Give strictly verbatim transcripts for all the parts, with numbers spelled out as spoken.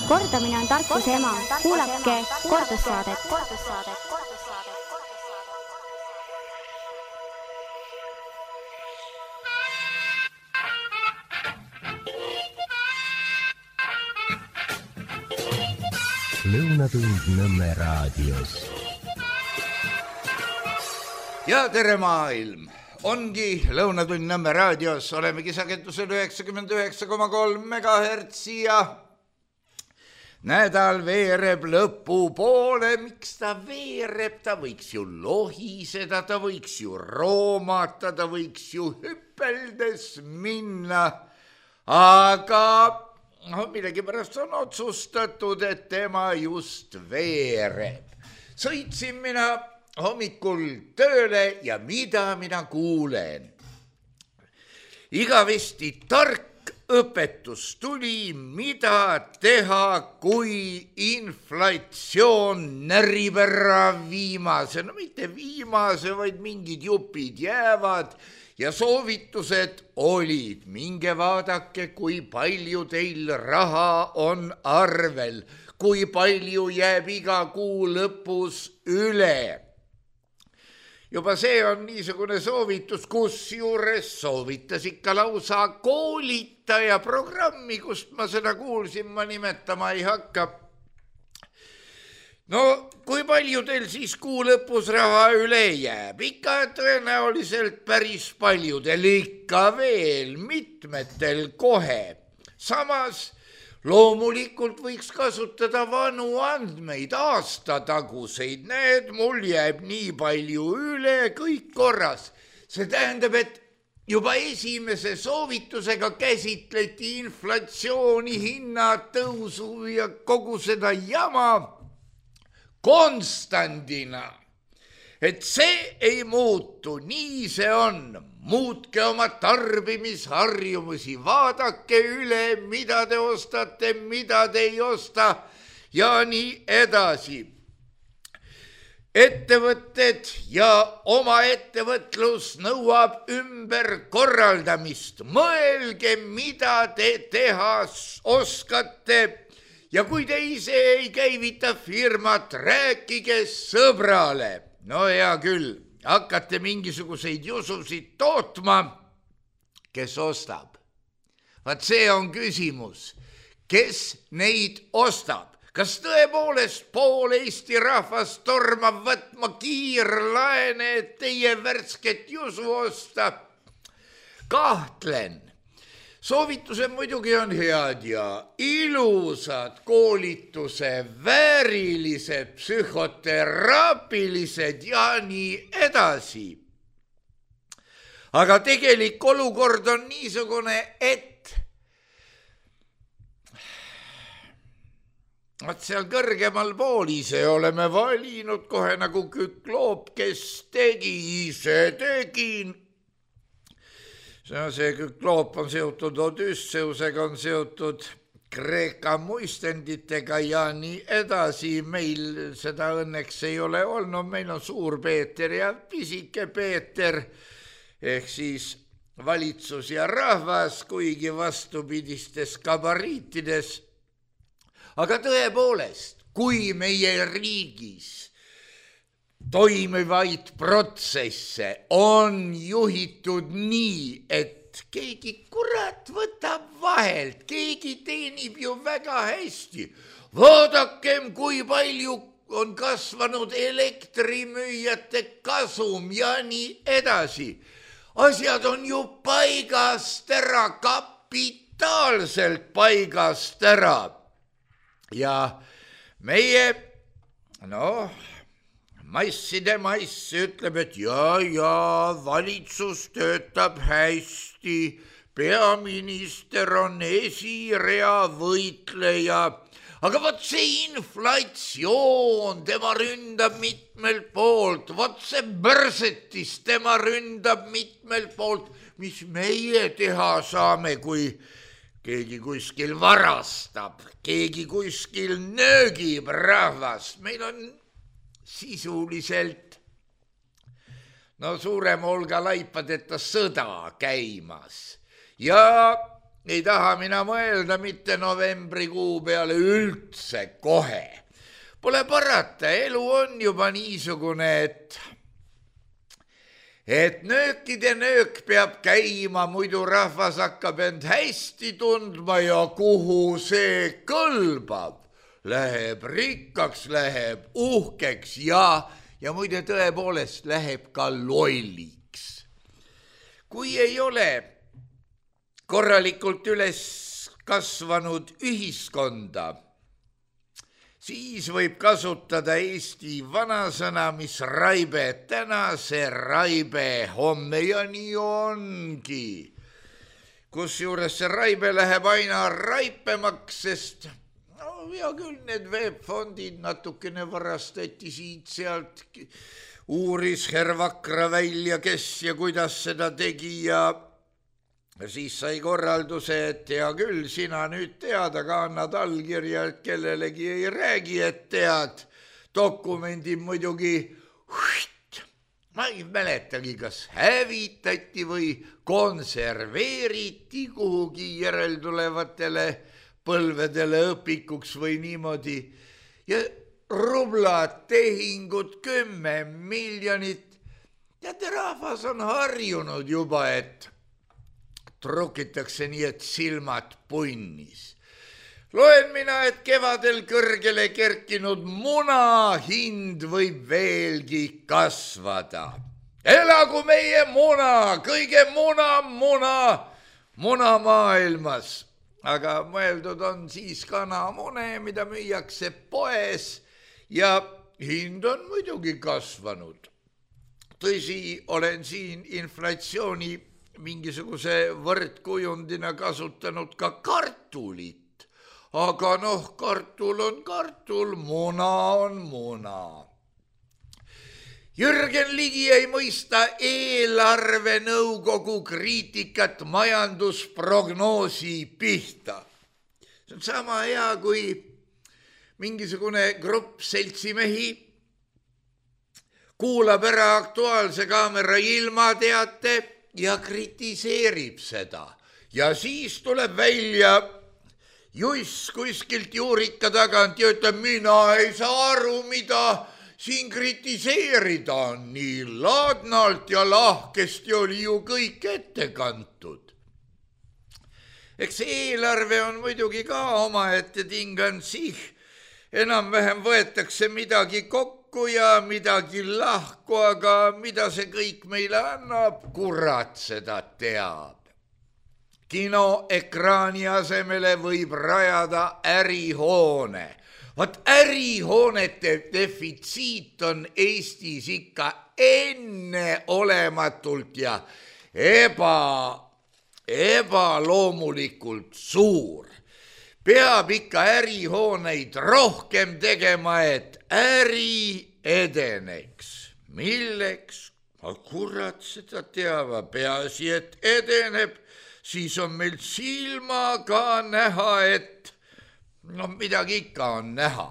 kordamine on tarkuse ema. Kuulake kordussaadet. Lõunatund Nõmme raadios. Ja tere maailm! Ongi Lõunatund Nõmme raadios. Olemegi sagedusel üheksakümmend üheksa koma kolm megahertsi ja nädal veereb lõpupoole. Miks ta veereb? Ta võiks ju lohiseda, ta võiks ju roomata, ta võiks ju hüppeldes minna. Aga no, millegi pärast on otsustatud, et tema just veereb. Sõitsin mina hommikul tööle ja mida mina kuulen? Igavesti tark õpetus tuli, mida teha, kui inflatsioon närib ära viimase, no mitte viimase, vaid mingid jupid jäävad ja soovitused olid. Minge vaadake, kui palju teil raha on arvel, kui palju jääb iga kuu lõpus üle. Juba see on niisugune soovitus, kus juures soovitas ikka lausa koolitaja programmi, kust ma seda kuulsin, ma nimetama ei hakka. No, kui palju teil siis kuu lõpus raha üle jääb? Ikka tõenäoliselt päris paljudel, ikka veel mitmetel kohe. Samas loomulikult võiks kasutada vanu andmeid, aastataguseid. Need mul jääb nii palju üle, kõik korras. See tähendab, et juba esimese soovitusega käsitleti inflatsiooni, hinnatõusu ja kogu seda jama konstandina. Et see ei muutu, nii see on. Muutke oma tarbimisharjumusi, vaadake üle, mida te ostate, mida te ei osta ja nii edasi. Ettevõtted ja oma ettevõtlus nõuab ümberkorraldamist. Mõelge, mida te teha oskate ja kui te ise ei käivita firmat, rääkige sõbrale. No hea küll. Hakkate mingisuguseid jususid tootma, kes ostab. Vaat see on küsimus, kes neid ostab. Kas tõepoolest pool Eesti rahvast tormab võtma kiirlaene, et teie värsket jusu osta? Kahtlen. Soovitused muidugi on head ja ilusad, koolituse väärilised, psühhoteraapilised ja nii edasi. Aga tegelik olukord on niisugune, et vaat seal kõrgemal pool ise oleme valinud kohe nagu Kükloop, kes tegi, ise tegin. See Kükloop on seotud Odysseusega, on seotud Kreeka muistenditega ja nii edasi. Meil seda õnneks ei ole olnud, meil on suur Peeter ja pisike Peeter, ehk siis valitsus ja rahvas, kuigi vastupidistes gabariitides. Aga tõepoolest, kui meie riigis toimivaid protsesse on juhitud nii, et keegi kurat võtab vahelt, keegi teenib ju väga hästi. Vaadakem, kui palju on kasvanud elektrimüüjate kasum ja nii edasi. Asjad on ju paigast ära, kapitaalselt paigast ära. Ja meie, noh, masside mass ütleb, et ja, ja, valitsus töötab hästi, peaminister on esirea võitleja, aga vot see inflatsioon, tema ründab mitmelt poolt, vot see börsetis, tema ründab mitmelt poolt, mis meie teha saame, kui keegi kuskil varastab, keegi kuskil nöögib rahvast, meil on sisuliselt no suurem hulga laipadeta sõda käimas ja ei taha mina mõelda mitte novembrikuu peale üldse kohe. Pole parata, elu on juba niisugune, et et nöökide nöök peab käima, muidu rahvas hakkab end hästi tundma ja kuhu see kõlbab. Läheb rikkaks, läheb uhkeks ja, ja muide tõepoolest läheb ka lolliks. Kui ei ole korralikult üles kasvanud ühiskonda, siis võib kasutada Eesti vanasõna, mis raibe täna, see raibe homme ja nii ongi. Kusjuures see raibe läheb aina raipemaks, sest no, ja küll need veebfondid natukene varastati siit sealt, uuris Hervakra välja, kes ja kuidas seda tegi ja Ja siis sai korralduse, et hea küll, sina nüüd tead, aga annad allkirja, et kellelegi ei räägi, et tead. Dokumendi muidugi, ma ei mäletagi, kas hävitati või konserveeriti kuhugi järeltulevatele põlvedele õpikuks või niimoodi. Ja rublad, tehingud, kümme miljonit. Teate, rahvas on harjunud juba, et trukitakse nii, et silmad punnis. Loen mina, et kevadel kõrgele kerkinud muna hind võib veelgi kasvada. Elagu meie muna, kõige muna, muna, muna maailmas. Aga mõeldud on siis kanamune, mida müüakse poes ja hind on muidugi kasvanud. Tõsi, olen siin inflatsiooni mingisuguse võrdkujundina kasutanud ka kartulit, aga noh, kartul on kartul, muna on muna. Jürgen Ligi ei mõista eelarvenõukogu kriitikat majandusprognoosi pihta. See on sama hea, kui mingisugune grupp seltsimehi kuulab ära Aktuaalse Kaamera ilmateate ja kritiseerib seda. Ja siis tuleb välja juss kuskilt juurika tagant ja ütleb, mina ei saa aru, mida siin kritiseerida on. Nii laadnalt ja lahkesti oli ju kõik ette kantud. Eks eelarve on muidugi ka omaette tingan sih. Enam-vähem võetakse midagi kokku ja midagi lahku, aga mida see kõik meile annab, kurat seda teab. Kinoekraani asemele võib rajada ärihoone. Vaat ärihoonete defitsiit on Eestis ikka enneolematult ja eba, ebaloomulikult suur. Peab ikka ärihooneid rohkem tegema, et äri edeneks. Milleks? Kurat seda teava, peaasi, et edeneb, siis on meil silmaga näha, et no midagi ikka on näha.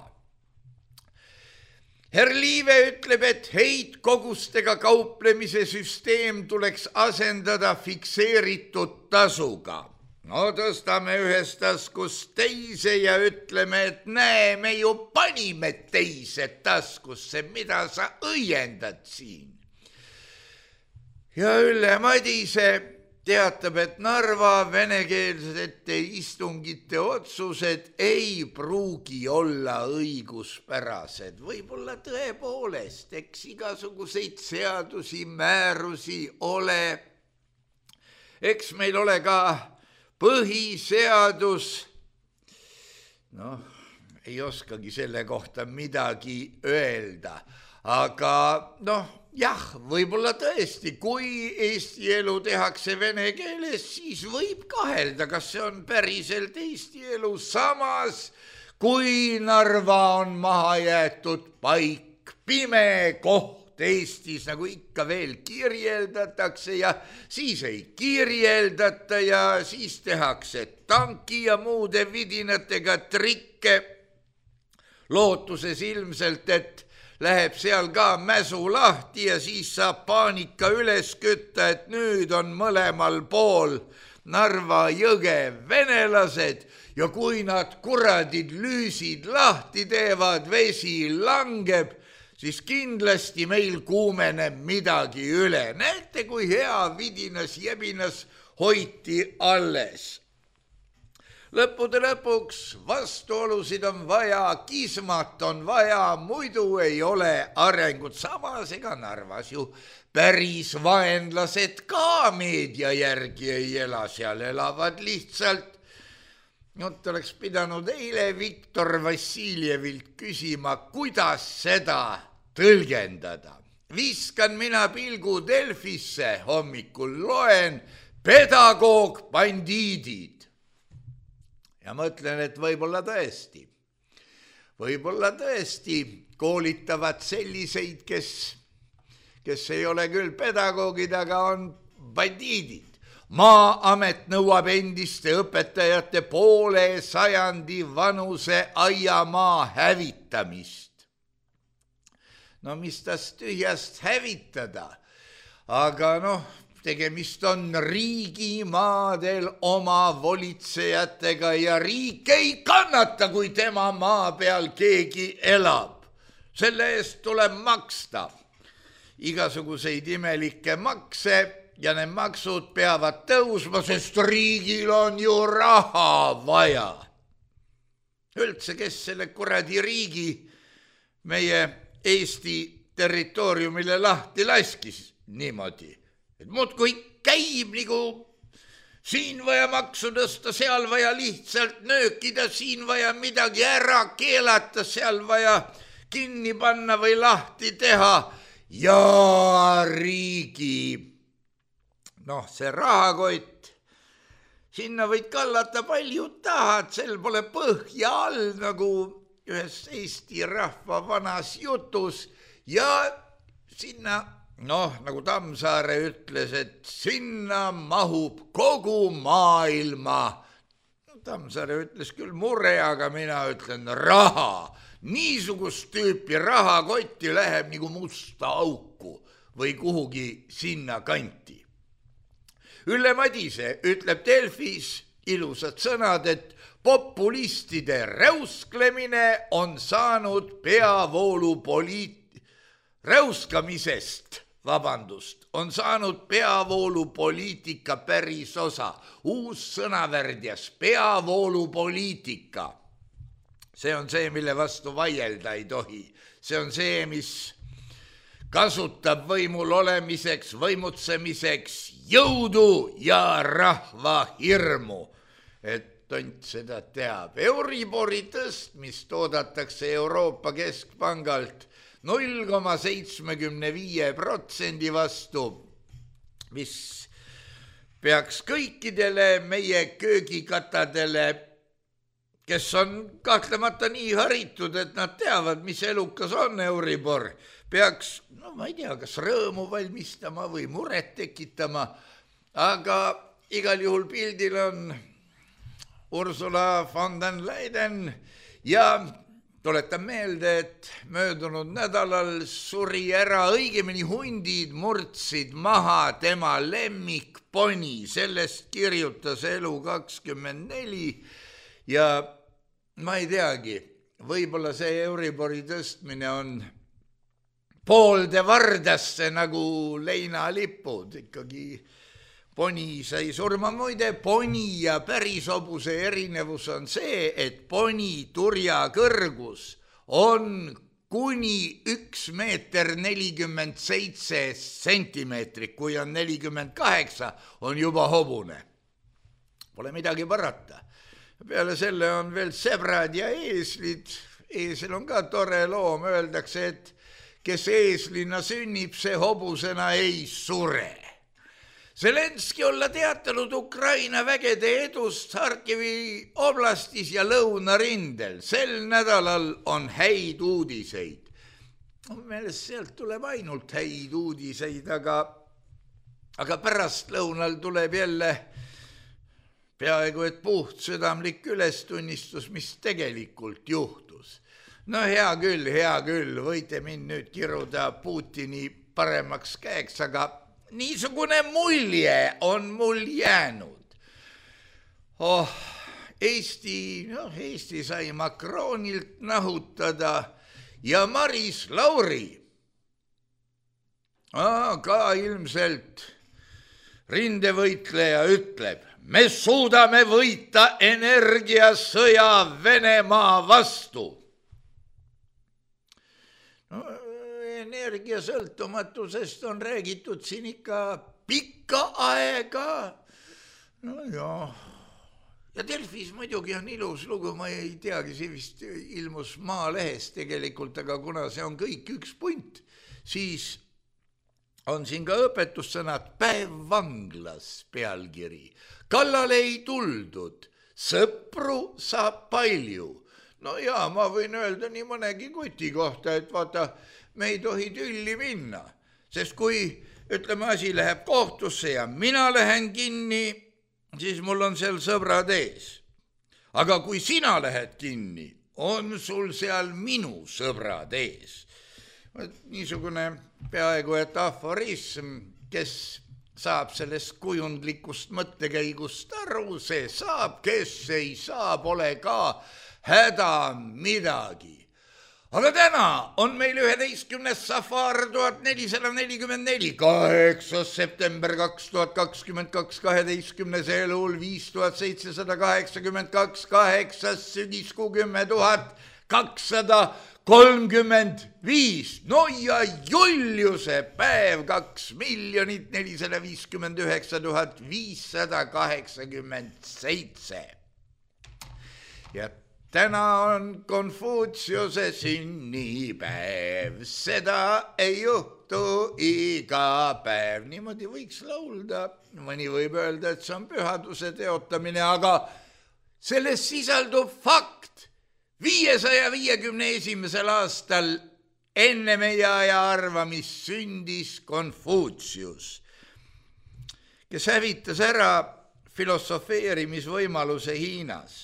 Herr Liive ütleb, et heitkogustega kauplemise süsteem tuleks asendada fikseeritud tasuga. No tõstame ühest taskust teise ja ütleme, et näe, me ju panime teise taskusse, mida sa õiendad siin. Ja Ülle Madise teatab, et Narva venekeelsete istungite otsused ei pruugi olla õiguspärased. Võib-olla tõepoolest, eks igasuguseid seadusi, määrusi ole. Eks meil ole ka põhiseadus, noh, ei oskagi selle kohta midagi öelda, aga noh, jah, võib-olla tõesti, kui Eesti elu tehakse vene keeles, siis võib kahelda, kas see on päriselt Eesti elu, samas kui Narva on maha jäetud paik, pime koht Eestis, nagu ikka veel kirjeldatakse ja siis ei kirjeldata ja siis tehakse tanki ja muude vidinatega trikke, lootuses ilmselt, et läheb seal ka mäsu lahti ja siis saab paanika üles kütta, et nüüd on mõlemal pool Narva jõge venelased ja kui nad kuradid lüüsid lahti teevad, vesi langeb, siis kindlasti meil kuumeneb midagi üle. Näete, kui hea vidinas jebinas hoiti alles. Lõppude lõpuks vastuolusid on vaja, kismat on vaja, muidu ei ole arengut. Samas ega Narvas ju päris vaenlased ka meedia järgi ei ela, seal elavad lihtsalt. Nüüd oleks pidanud eile Viktor Vassiljevilt küsima, kuidas seda tõlgendada. Viskan mina pilgu Delfisse, hommikul loen pedagoog bandiidid. Ja mõtlen, et võib-olla tõesti, võib-olla tõesti koolitavad selliseid, kes, kes ei ole küll pedagoogid, aga on bandiidid. Maa-amet nõuab endiste õpetajate poole sajandi vanuse aiamaa hävitamist. No mis tast tühjast hävitada, aga noh, tegemist on riigimaadel oma volitsejatega ja riik ei kannata, kui tema maa peal keegi elab. Selle eest tuleb maksta igasuguseid imelikke makse ja need maksud peavad tõusma, sest riigil on ju raha vaja. Üldse, kes selle kuradi riigi meie Eesti territooriumile lahti laskis niimoodi? Et muudkui käib nagu siin vaja maksu tõsta, seal vaja lihtsalt nöökida, siin vaja midagi ära keelata, seal vaja kinni panna või lahti teha. Ja riigi, noh see rahakott, sinna võid kallata palju tahad, sel pole põhja all nagu ühes Eesti rahva vanas jutus ja sinna noh, nagu Tammsaare ütles, et sinna mahub kogu maailma. No, Tammsaare ütles küll mure, aga mina ütlen raha. Niisugust tüüpi rahakotti läheb nagu musta auku või kuhugi sinna kanti. Ülle Madise ütleb Delfis ilusad sõnad, et populistide räusklemine on saanud peavoolu poliit... räuskamisest Vabandust, on saanud peavoolupoliitika päris osa. Uus sõnavärdjas, peavoolupoliitika. See on see, mille vastu vaielda ei tohi. See on see, mis kasutab võimul olemiseks, võimutsemiseks jõudu ja rahva hirmu. Et tont seda teab. Euribori tõstmist oodatakse Euroopa Keskpangalt null koma seitsekümmend viis protsendi vastu, mis peaks kõikidele meie köögikatadele, kes on kahtlemata nii haritud, et nad teavad, mis elukas on Euribor, peaks, no ma ei tea, kas rõõmu valmistama või muret tekitama, aga igal juhul pildil on Ursula von der Leyen ja tuletan meelde, et möödunud nädalal suri ära, õigemini hundid murdsid maha tema lemmikponi, sellest kirjutas Elu kakskümmend neli ja ma ei teagi, võib-olla see Euribori tõstmine on poolde vardasse nagu leinalipud, ikkagi poni sai surma. Muide, poni ja päris hobuse erinevus on see, et poni turja kõrgus on kuni üks meeter nelikümmend seitse sentimeetrit, kui on nelikümmend kaheksa, on juba hobune. Pole midagi parata. Peale selle on veel sebrad ja eeslid. Eesel on ka tore loom, öeldakse, et kes eeslina sünnib, see hobusena ei sure. Zelenski olla teatanud Ukraina vägede edust Harkivi oblastis ja lõunarindel. Sel nädalal on häid uudiseid. Meelest sealt tuleb ainult häid uudiseid, aga, aga pärast lõunal tuleb jälle peaaegu et puht südamlik ülestunnistus, mis tegelikult juhtus. No hea küll, hea küll, võite mind nüüd kiruda Putini paremaks käeks, aga niisugune mulje on mul jäänud. oh, Eesti, noh, Eesti sai Macronilt nahutada ja Maris Lauri ah, ka ilmselt rindevõitleja ütleb, me suudame võita energiasõja Venemaa vastu. No, energiasõltumatusest on räägitud siin ikka pikka aega. No jah. Ja Delfis muidugi on ilus lugu, ma ei teagi, see vist ilmus Maalehes tegelikult, aga kuna see on kõik üks punt, siis on siin ka õpetussõnad päev vanglas pealkiri. Kallale ei tuldud, sõpru saab palju. No jaa, ma võin öelda nii mõnegi koti kohta, et vaata, me ei tohi tülli minna, sest kui, ütleme, asi läheb kohtusse ja mina lähen kinni, siis mul on seal sõbrad ees. Aga kui sina lähed kinni, on sul seal minu sõbrad ees. Niisugune peaaegu et aforism, kes saab sellest kujundlikust mõttekäigust aru, see saab, kes ei saa, pole ka häda midagi. Aga täna on meil üheteistkümnes safar tuhat nelisada nelikümmend neli, kaheksas september kaks tuhat kakskümmend kaks, kaheteistkümnes elul viis tuhat seitsesada kaheksakümmend kaks, kaheksas sügiskuu kümme tuhat kakssada kolmkümmend viis. No ja Juliuse päev kaks miljonit nelisada viiskümmend üheksa tuhat viissada kaheksakümmend seitse. Ja täna on Konfutsiuse sünnipäev, seda ei juhtu iga päev. Niimoodi võiks laulda, mõni võib öelda, et see on pühaduse teotamine, aga selles sisaldub fakt. viiesaja viiekümne esimesel aastal enne meie aja arvamist sündis Konfutsius, kes hävitas ära filosofeerimisvõimaluse Hiinas.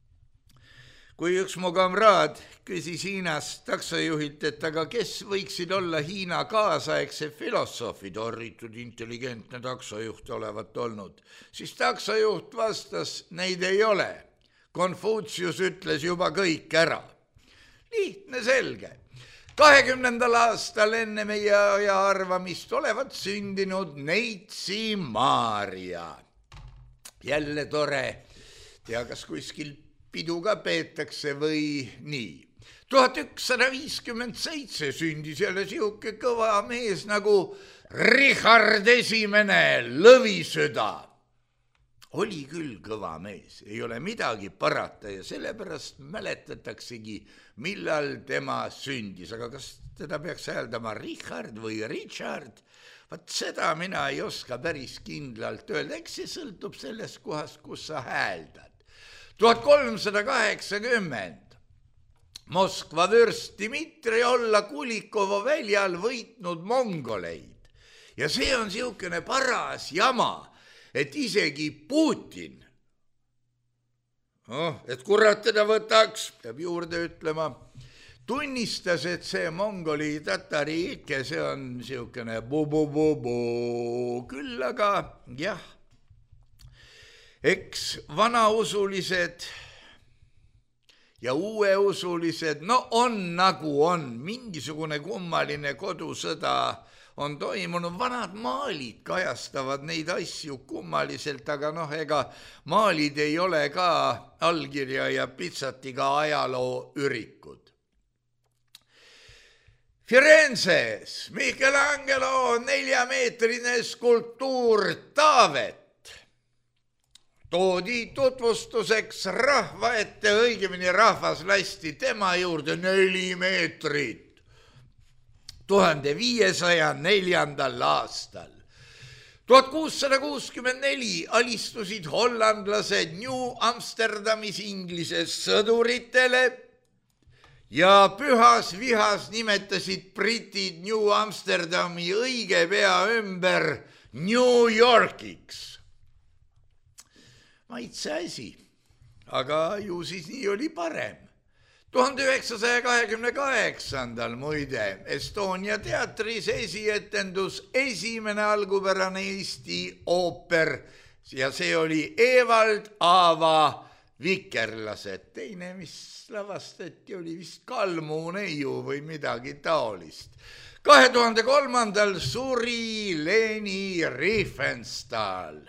Kui üks mu kamraad küsis Hiinas taksojuhilt, et aga kes võiksid olla Hiina kaasaegse filosoofid, orritud intelligentne taksojuht olevat olnud, siis taksojuht vastas, neid ei ole. Konfutsius ütles juba kõik ära. Lihtne selge. kahekümnendal aastal enne meie aja arvamist olevat sündinud Neitsi Maarja. Jälle tore, tea kas kuskil pidu ka peetakse või nii. tuhat ükssada viiskümmend seitse sündis jälle siuke kõva mees nagu Richard Esimene Lõvisüda. Oli küll kõva mees, ei ole midagi parata ja sellepärast mäletataksegi, millal tema sündis. Aga kas teda peaks hääldama Richard või Richard? Vaat seda mina ei oska päris kindlalt öelda, eks see sõltub sellest kohast, kus sa hääldad. tuhat kolmsada kaheksakümmend Moskva vürst Dmitri olla Kulikovo väljal võitnud mongoleid. Ja see on siukene paras jama, et isegi Putin, oh, et kurat teda võtaks, peab juurde ütlema, tunnistas, et see mongoli tatari ikke, see on siukene bu-bu-bu-bu, küll aga jah, eks vanausulised ja uueusulised, no on nagu on, mingisugune kummaline kodusõda on toimunud, vanad maalid kajastavad neid asju kummaliselt, aga noh, ega maalid ei ole ka allkirja ja pitsatiga ajaloo ürikud. Firenzes Michelangelo neljameetrine skulptuur Taavet toodi tutvustuseks rahva ette, õigemini rahvas lasti tema juurde neli meetrit. tuhande viiesaja neljandal aastal. tuhat kuussada kuuskümmend neli alistusid hollandlased New Amsterdamis Inglise sõduritele ja pühas vihas nimetasid britid New Amsterdami õige pea ümber New Yorkiks. Maitse asi, aga ju siis nii oli parem. tuhande üheksasaja kahekümne kaheksandal muide Estonia teatris esietendus esimene algupärane Eesti ooper ja see oli Evald Aava Vikerlased. Teine, mis lavastati, oli vist Kalmu neiu või midagi taolist. kahe tuhande kolmandal suri Leni Riefenstahl.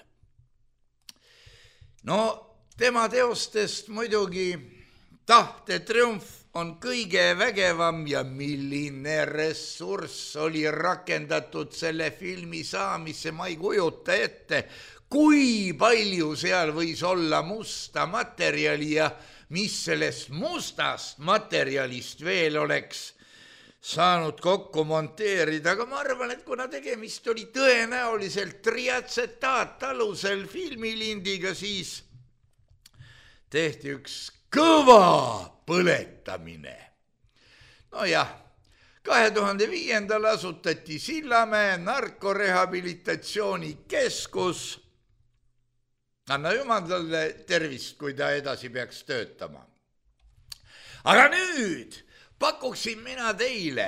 No tema teostest muidugi Tahte-triumf on kõige vägevam ja milline ressurss oli rakendatud selle filmi saamisse, ma ei kujuta ette, kui palju seal võis olla musta materjali ja mis sellest mustast materjalist veel oleks saanud kokku monteerida, aga ma arvan, et kuna tegemist oli tõenäoliselt triatsetaat alusel filmilindiga, siis tehti üks kõva põletamine. No jah, kahe tuhande viiendal asutati Sillamäe narkorehabilitatsiooni keskus. Anna jumalale tervist, kui ta edasi peaks töötama. Aga nüüd pakuksin mina teile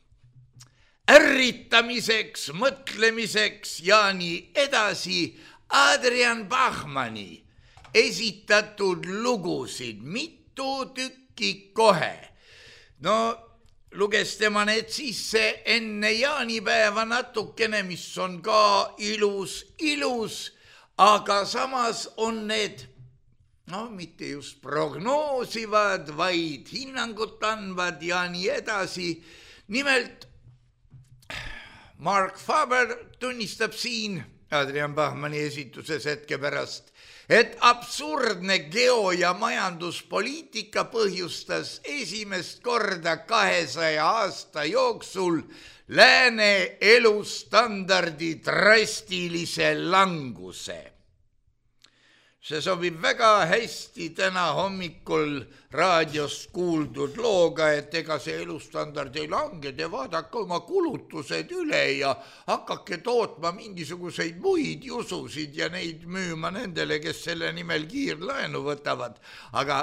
ärritamiseks, mõtlemiseks ja nii edasi Adrian Bachmanni esitatud lugusid, mitu tükki kohe. No luges tema need sisse enne jaanipäeva natukene, mis on ka ilus, ilus, aga samas on need, no mitte just prognoosivad, vaid hinnangut andvad ja nii edasi. Nimelt Mark Faber tunnistab siin Adrian Bachmanni esituses hetke pärast, et absurdne geo- ja majanduspoliitika põhjustas esimest korda kahesaja aasta jooksul lääne elustandardi drastilise languse. See sobib väga hästi täna hommikul raadiost kuuldud looga, et ega see elustandard ei lange, te vaadake oma kulutused üle ja hakake tootma mingisuguseid muid jususid ja neid müüma nendele, kes selle nimel kiirlaenu võtavad. Aga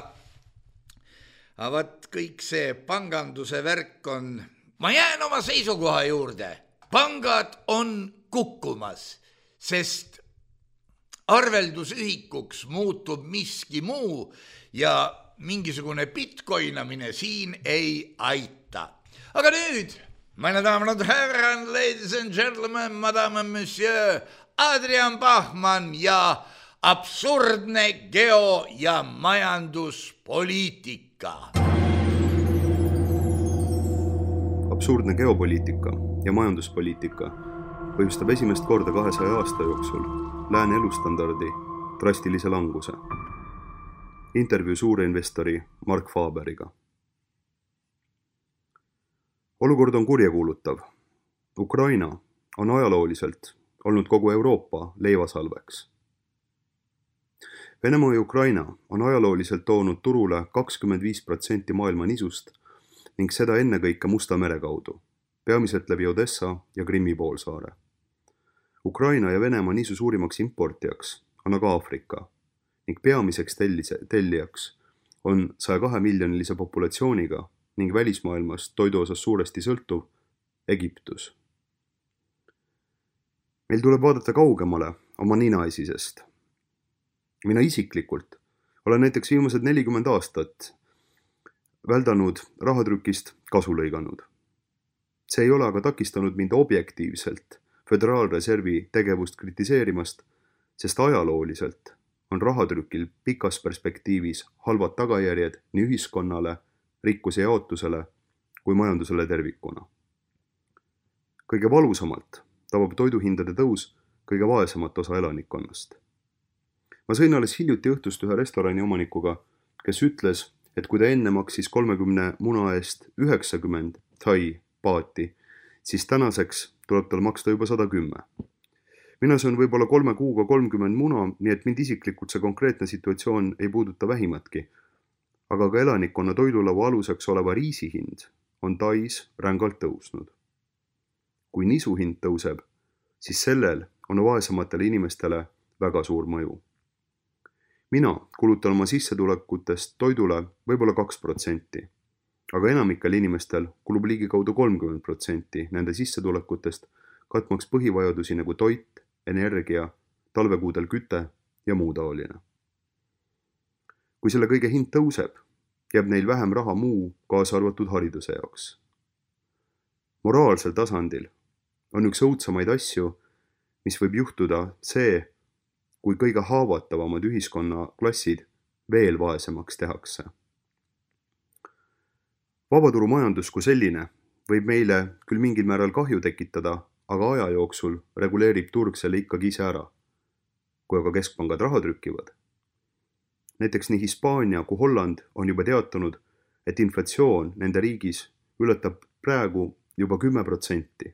avat kõik see panganduse värk on, ma jään oma seisukoha juurde, pangad on kukkumas, sest arveldusühikuks muutub miski muu ja mingisugune bitcoinamine siin ei aita. Aga nüüd, meine Damen und Herren, ladies and gentlemen, madame and monsieur, Adrian Bachmann ja absurdne geo- ja majanduspoliitika. Absurdne geopoliitika ja majanduspoliitika põhjustab esimest korda kahesaja aasta jooksul lääne elustandardi drastilise languse. Intervjuu suurinvestori Mark Faberiga. Olukord on kurjakuulutav. Ukraina on ajalooliselt olnud kogu Euroopa leivasalveks. Venemaa ja Ukraina on ajalooliselt toonud turule kakskümmend viis protsenti maailma nisust ning seda ennekõike Musta mere kaudu, peamiselt läbi Odessa ja Krimmi poolsaare. Ukraina ja Venemaa nisu suurimaks importijaks on aga Aafrika ning peamiseks tellijaks on saja kahe miljonilise populatsiooniga ning välismaailmast toidu osas suuresti sõltuv Egiptus. Meil tuleb vaadata kaugemale oma ninaesisest. Mina isiklikult olen näiteks viimased nelikümmend aastat väldanud rahatrükist kasu lõiganud. See ei ole aga takistanud mind objektiivselt Föderaalreservi tegevust kritiseerimast, sest ajalooliselt on rahatrükil pikas perspektiivis halvad tagajärjed nii ühiskonnale, rikkuse jaotusele kui majandusele tervikuna. Kõige valusamalt tabab toiduhindade tõus kõige vaesemat osa elanikkonnast. Ma sõin alles hiljuti õhtust ühe restorani omanikuga, kes ütles, et kui ta enne maksis kolmekümne muna eest üheksakümmend thai paati, siis tänaseks tuleb tal maksta juba sada kümme. Mina see on võib-olla kolme kuuga kolmkümmend muna, nii et mind isiklikult see konkreetne situatsioon ei puuduta vähimatki. Aga ka elanikkonna toidulaua aluseks oleva riisi hind on Tais rängalt tõusnud. Kui nisu hind tõuseb, siis sellel on vaesematele inimestele väga suur mõju. Mina kulutan oma sissetulekutest toidule võib-olla kaks protsenti. Aga enamikel inimestel kulub ligikaudu kolmkümmend protsenti nende sissetulekutest katmaks põhivajadusi nagu toit, energia, talvekuudel küte ja muu taoline. kui selle kõige hind tõuseb, jääb neil vähem raha muu, kaasa arvatud hariduse jaoks. Moraalsel tasandil on üks õudsamaid asju, mis võib juhtuda see, kui kõige haavatavamad ühiskonnaklassid veel vaesemaks tehakse. Vabaturumajandus kui selline võib meile küll mingil määral kahju tekitada, aga aja jooksul reguleerib turg selle ikkagi ise ära, kui aga keskpangad raha trükivad. Näiteks nii Hispaania kui Holland on juba teatanud, et inflatsioon nende riigis ületab praegu juba kümme protsenti.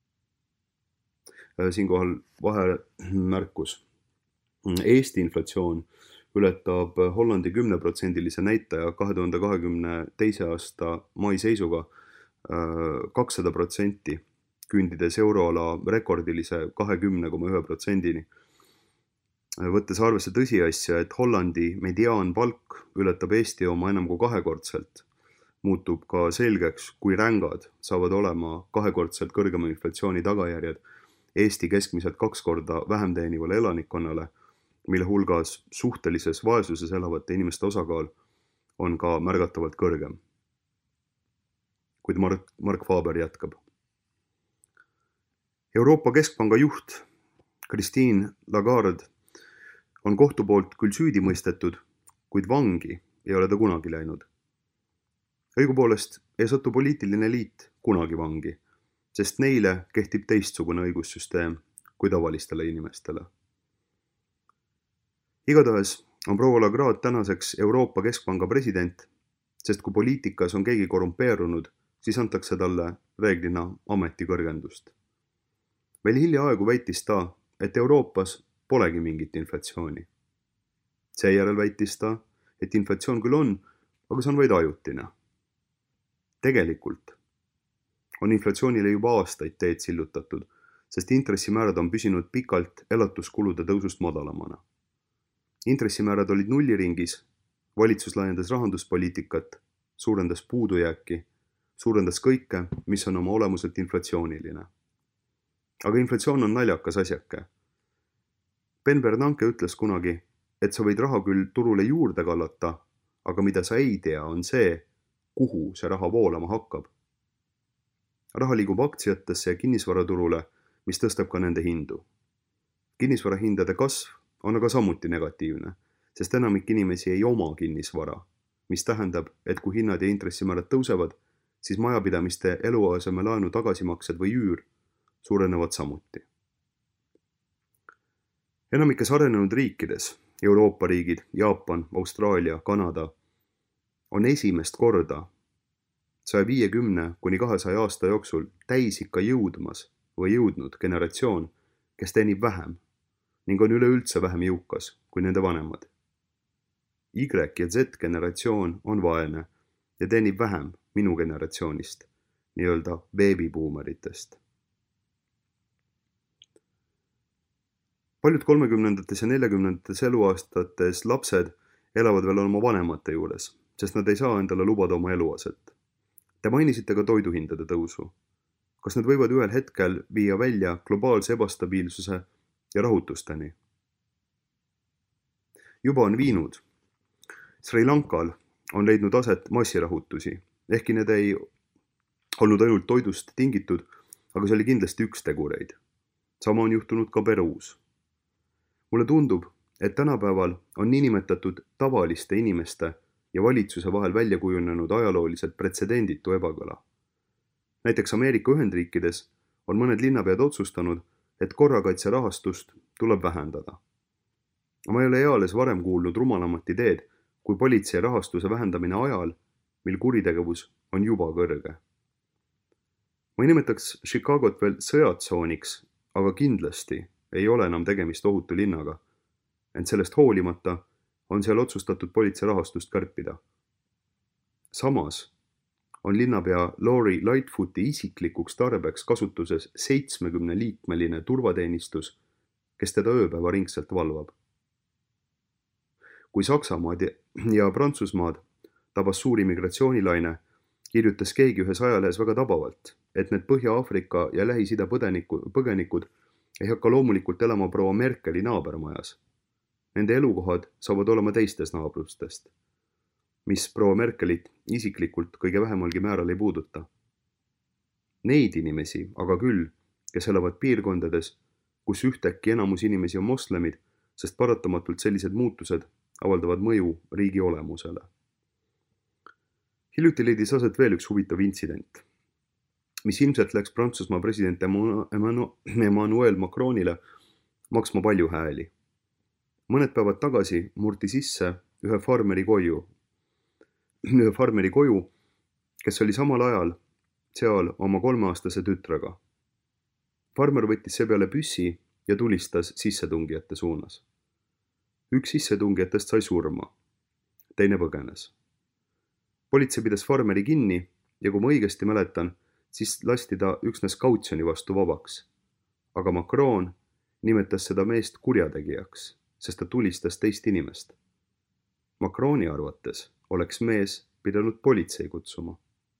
Siinkohal vahemärkus. Eesti inflatsioon ületab Hollandi kümneprotsendilise näitaja kahe tuhande kahekümne teise aasta mai seisuga kakssada protsenti, küündides euroala rekordilise kahekümne koma ühe protsendini. Võttes arvesse tõsiasja, et Hollandi mediaanpalk ületab Eesti oma enam kui kahekordselt, muutub ka selgeks, kui rängad saavad olema kahekordselt kõrgema inflatsiooni tagajärjed Eesti keskmiselt kaks korda vähem teenivale elanikkonnale, mille hulgas suhtelises vaesuses elavate inimeste osakaal on ka märgatavalt kõrgem. Kuid Mark, Mark Faber jätkab. Euroopa Keskpanga juht Christine Lagarde on kohtu poolt küll süüdi mõistetud, kuid vangi ei ole ta kunagi läinud. Õigupoolest ei satu poliitiline liit kunagi vangi, sest neile kehtib teistsugune õigussüsteem kui tavalistele inimestele. Igatahes on proua Lagarde tänaseks Euroopa Keskpanga president, sest kui poliitikas on keegi korrumpeerunud, siis antakse talle reeglina ametikõrgendust. Veel hiljaaegu väitis ta, et Euroopas polegi mingit inflatsiooni. Seejärel väitis ta, et inflatsioon küll on, aga see on vaid ajutine. Tegelikult on inflatsioonile juba aastaid teed sillutatud, sest intressimäärad on püsinud pikalt elatuskulude tõusust madalamana. Intressimäärad olid nulliringis, valitsus laiendas rahanduspoliitikat, suurendas puudujääki, suurendas kõike, mis on oma olemuselt inflatsiooniline. Aga inflatsioon on naljakas asjake. Ben Bernanke ütles kunagi, et sa võid raha küll turule juurde kallata, aga mida sa ei tea, on see, kuhu see raha voolama hakkab. Raha liigub aktsiatesse ja kinnisvaraturule, mis tõstab ka nende hindu. Kinnisvarahindade kasv on aga samuti negatiivne, sest enamik inimesi ei oma kinnisvara, mis tähendab, et kui hinnad ja intressimäärad tõusevad, siis majapidamiste eluaseme laenu tagasimaksed või üür suurenevad samuti. Enamikes arenenud riikides, Euroopa riigid, Jaapan, Austraalia, Kanada, on esimest korda saja viiekümne kuni kahesaja aasta jooksul täis ikka jõudmas või jõudnud generatsioon, kes teenib vähem ning on üleüldse vähem jõukas kui nende vanemad. Y ja Z generatsioon on vaene ja teenib vähem minu generatsioonist, nii-öelda beebibuumeritest. Paljud kolmekümnendates ja neljakümnendates eluaastates lapsed elavad veel oma vanemate juures, sest nad ei saa endale lubada oma eluaset. Te mainisite ka toiduhindade tõusu. Kas need võivad ühel hetkel viia välja globaalse ebastabiilsuse ja rahutusteni? Juba on viinud. Sri Lankal on leidnud aset massirahutusi, ehkki need ei olnud ainult toidust tingitud, aga see oli kindlasti üks tegureid. Sama on juhtunud ka Peruus. Mulle tundub, et tänapäeval on niinimetatud tavaliste inimeste ja valitsuse vahel välja kujunenud ajalooliselt pretsedenditu ebakõla. Näiteks Ameerika Ühendriikides on mõned linnapead otsustanud, et korrakaitse rahastust tuleb vähendada. Ma ei ole eales varem kuulnud rumalamat ideed, kui politsei rahastuse vähendamine ajal, mil kuritegevus on juba kõrge. Ma ei nimetaks Chicagot veel sõjatsooniks, aga kindlasti ei ole enam tegemist ohutu linnaga, ent sellest hoolimata on seal otsustatud politsei rahastust kärpida. Samas on linnapea Lori Lightfooti isiklikuks tarbeks kasutuses seitsmekümne liikmeline turvateenistus, kes teda ööpäevaringselt valvab. Kui Saksamaad ja Prantsusmaad tabas suuri migratsioonilaine, kirjutas keegi ühes ajalehes väga tabavalt, et need Põhja-Aafrika ja Lähis-Ida põgenikud ei hakka loomulikult elama proua Merkeli naabermajas. Nende elukohad saavad olema teistes naabrustest, mis proua Merkelit isiklikult kõige vähemalgi määral ei puuduta. Neid inimesi aga küll, kes elavad piirkondades, kus ühtäkki enamus inimesi on moslemid, sest paratamatult sellised muutused avaldavad mõju riigi olemusele. Hiljuti leidis aset veel üks huvitav intsident, mis ilmselt läks Prantsusmaa president Emmanuel Macronile maksma palju hääli. Mõned päevad tagasi murti sisse ühe farmeri koju, ühe farmeri koju, kes oli samal ajal seal oma kolmeaastase tütrega. Farmer võttis seepeale püssi ja tulistas sissetungijate suunas. Üks sissetungijatest sai surma, teine põgenes. Politsei pidas farmeri kinni ja kui ma õigesti mäletan, siis lasti ta üksnes kautsjoni vastu vabaks. Aga Macron nimetas seda meest kurjategijaks, sest ta tulistas teist inimest. Macroni arvates oleks mees pidanud politsei kutsuma.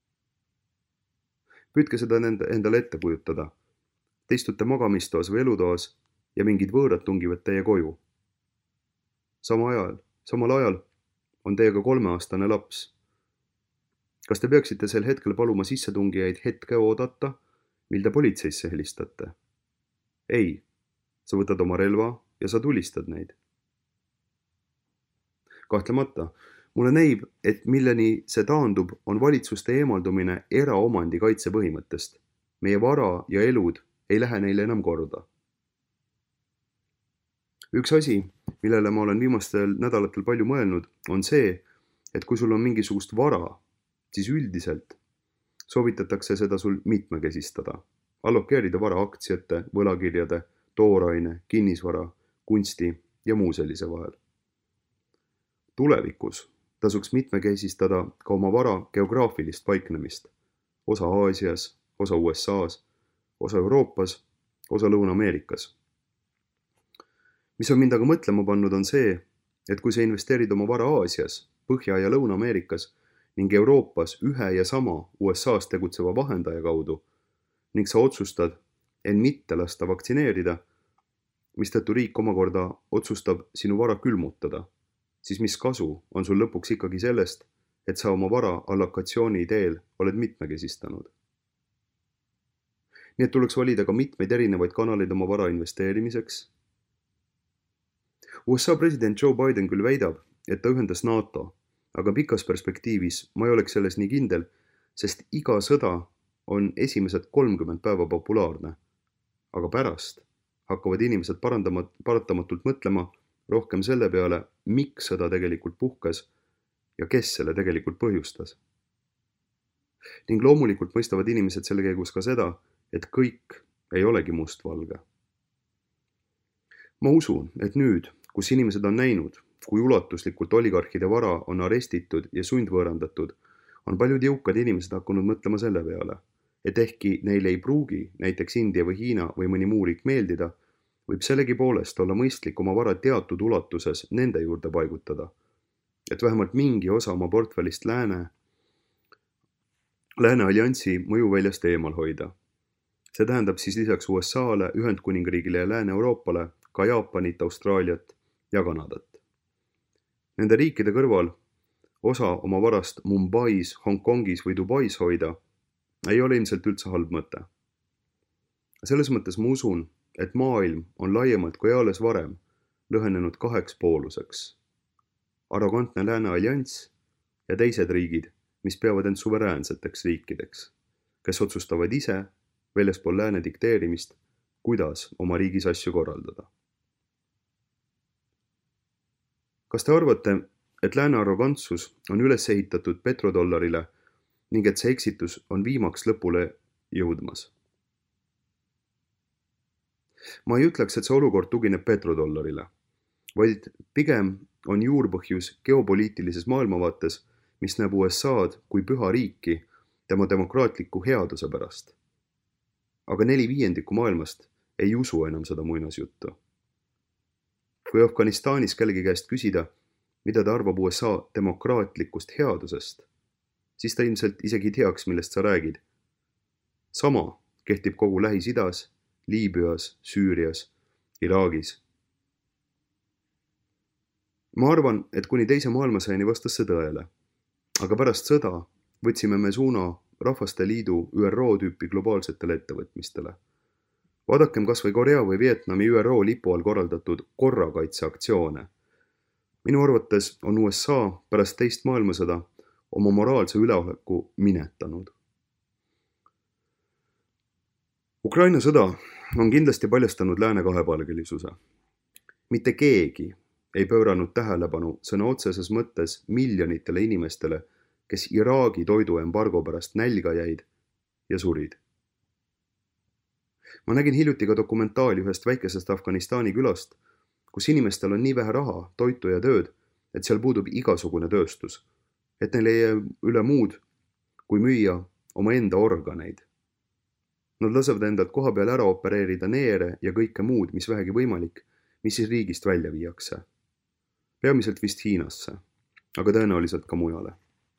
Püüdke seda endale ette kujutada. Te istute magamistoas või elutoas ja mingid võõrad tungivad teie koju. Sama ajal, samal ajal on teiega kolmeaastane laps. Kas te peaksite sel hetkel paluma sissetungijaid hetke oodata, mil te politseisse helistate? Ei, sa võtad oma relva ja sa tulistad neid. Kahtlemata, mulle näib, et milleni see taandub, on valitsuste eemaldumine eraomandi kaitse põhimõttest. Meie vara ja elud ei lähe neile enam korda. Üks asi, millele ma olen viimastel nädalatel palju mõelnud, on see, et kui sul on mingisugust vara, siis üldiselt soovitatakse seda sul mitmekesistada. Allokeerida vara aktsiate, võlakirjade, tooraine, kinnisvara, kunsti ja muu sellise vahel. Tulevikus tasuks mitmekesistada ka oma vara geograafilist paiknemist. Osa Aasias, osa U S A-s, osa Euroopas, osa Lõuna-Ameerikas. Mis on mind aga mõtlema pannud on see, et kui sa investeerid oma vara Aasias, Põhja- ja Lõuna-Ameerikas ning Euroopas ühe ja sama U S A-s tegutseva vahendaja kaudu ning sa otsustad end mitte lasta vaktsineerida, mistõttu riik omakorda otsustab sinu vara külmutada, siis mis kasu on sul lõpuks ikkagi sellest, et sa oma vara allokatsiooni teel oled mitmekesistanud. Nii et tuleks valida ka mitmeid erinevaid kanaleid oma vara investeerimiseks. U S A president Joe Biden küll väidab, et ta ühendas NATO, aga pikas perspektiivis ma ei oleks selles nii kindel, sest iga sõda on esimesed kolmkümmend päeva populaarne. Aga pärast hakkavad inimesed parandama, paratamatult mõtlema rohkem selle peale, miks sõda tegelikult puhkes ja kes selle tegelikult põhjustas. Ning loomulikult mõistavad inimesed selle käigus ka seda, et kõik ei olegi mustvalge. Ma usun, et nüüd, kus inimesed on näinud, kui ulatuslikult oligarhide vara on arestitud ja sundvõõrandatud, on paljud jõukad inimesed hakanud mõtlema selle peale, et ehkki neile ei pruugi näiteks India või Hiina või mõni muu riik meeldida, võib sellegi poolest olla mõistlik oma vara teatud ulatuses nende juurde paigutada, et vähemalt mingi osa oma portfellist lääne, lääne alliansi mõjuväljast eemal hoida. See tähendab siis lisaks U S A-le, Ühendkuningriigile ja Lääne-Euroopale ka Jaapanit, Austraaliat ja Kanadat. Nende riikide kõrval osa oma varast Mumbais, Hongkongis või Dubais hoida ei ole ilmselt üldse halb mõte. Selles mõttes ma usun, et maailm on laiemalt kui eales varem lõhenenud kaheks pooluseks. Arrogantne lääne allianss ja teised riigid, mis peavad end suveräänseteks riikideks, kes otsustavad ise väljaspool lääne dikteerimist, kuidas oma riigis asju korraldada. Kas te arvate, et lääne arrogantsus on üles ehitatud petrodollarile ning et see eksitus on viimaks lõpule jõudmas? Ma ei ütleks, et see olukord tugineb petrodollarile, vaid pigem on juurpõhjus geopoliitilises maailmavaates, mis näeb U S A-d kui püha riiki tema demokraatliku headuse pärast. Aga neli viiendikku maailmast ei usu enam seda muinasjuttu. Kui Afganistanis kellegi käest küsida, mida ta arvab U S A demokraatlikust headusest, siis ta ilmselt isegi teaks, millest sa räägid. Sama kehtib kogu Lähis-Idas Liibüas, Süürias, Iraagis. Ma arvan, et kuni teise maailmasõjani vastas see tõele, aga pärast sõda võtsime me suuna Rahvaste Liidu Ü R O tüüpi globaalsetele ettevõtmistele. Vaadakem kas või Korea või Vietnami Ü R O lipu all korraldatud korrakaitseaktsioone. Minu arvates on U S A pärast teist maailmasõda oma moraalse üleoleku minetanud. Ukraina sõda on kindlasti paljastanud lääne kahepalgelisuse. Mitte keegi ei pööranud tähelepanu sõna otseses mõttes miljonitele inimestele, kes Iraagi toiduembargo pärast nälga jäid ja surid. Ma nägin hiljuti ka dokumentaali ühest väikesest Afganistani külast, kus inimestel on nii vähe raha, toitu ja tööd, et seal puudub igasugune tööstus, et neil ei jää üle muud, kui müüa oma enda organeid. Nad lasevad endalt koha peal ära opereerida neere ja kõike muud, mis vähegi võimalik, mis siis riigist välja viiakse. Peamiselt vist Hiinasse, aga tõenäoliselt ka mujale.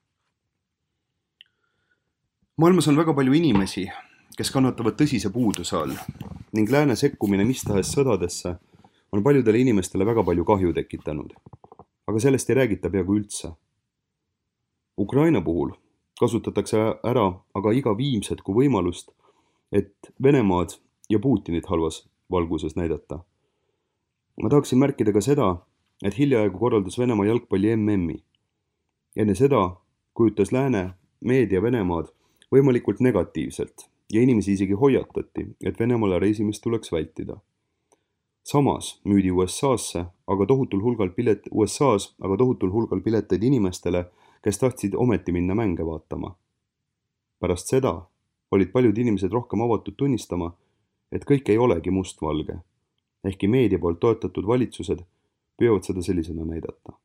Maailmas on väga palju inimesi, kes kannatavad tõsise puuduse all ning lääne sekkumine mis tahes sõdadesse on paljudele inimestele väga palju kahju tekitanud, aga sellest ei räägita peaaegu üldse. Ukraina puhul kasutatakse ära aga iga viimset kui võimalust, et Venemaad ja Putinit halvas valguses näidata. Ma tahaksin märkida ka seda, et hiljaaegu korraldas Venemaa jalgpalli M M-i. Enne seda kujutas lääne meedia Venemaad võimalikult negatiivselt ja inimesi isegi hoiatati, et Venemaale reisimist tuleks vältida. Samas müüdi U S A-sse aga tohutul hulgal pilet, U S A-s aga tohutul hulgal pileteid inimestele, kes tahtsid ometi minna mänge vaatama. Pärast seda olid paljud inimesed rohkem avatud tunnistama, et kõik ei olegi mustvalge, ehkki meedia poolt toetatud valitsused püüavad seda sellisena näidata.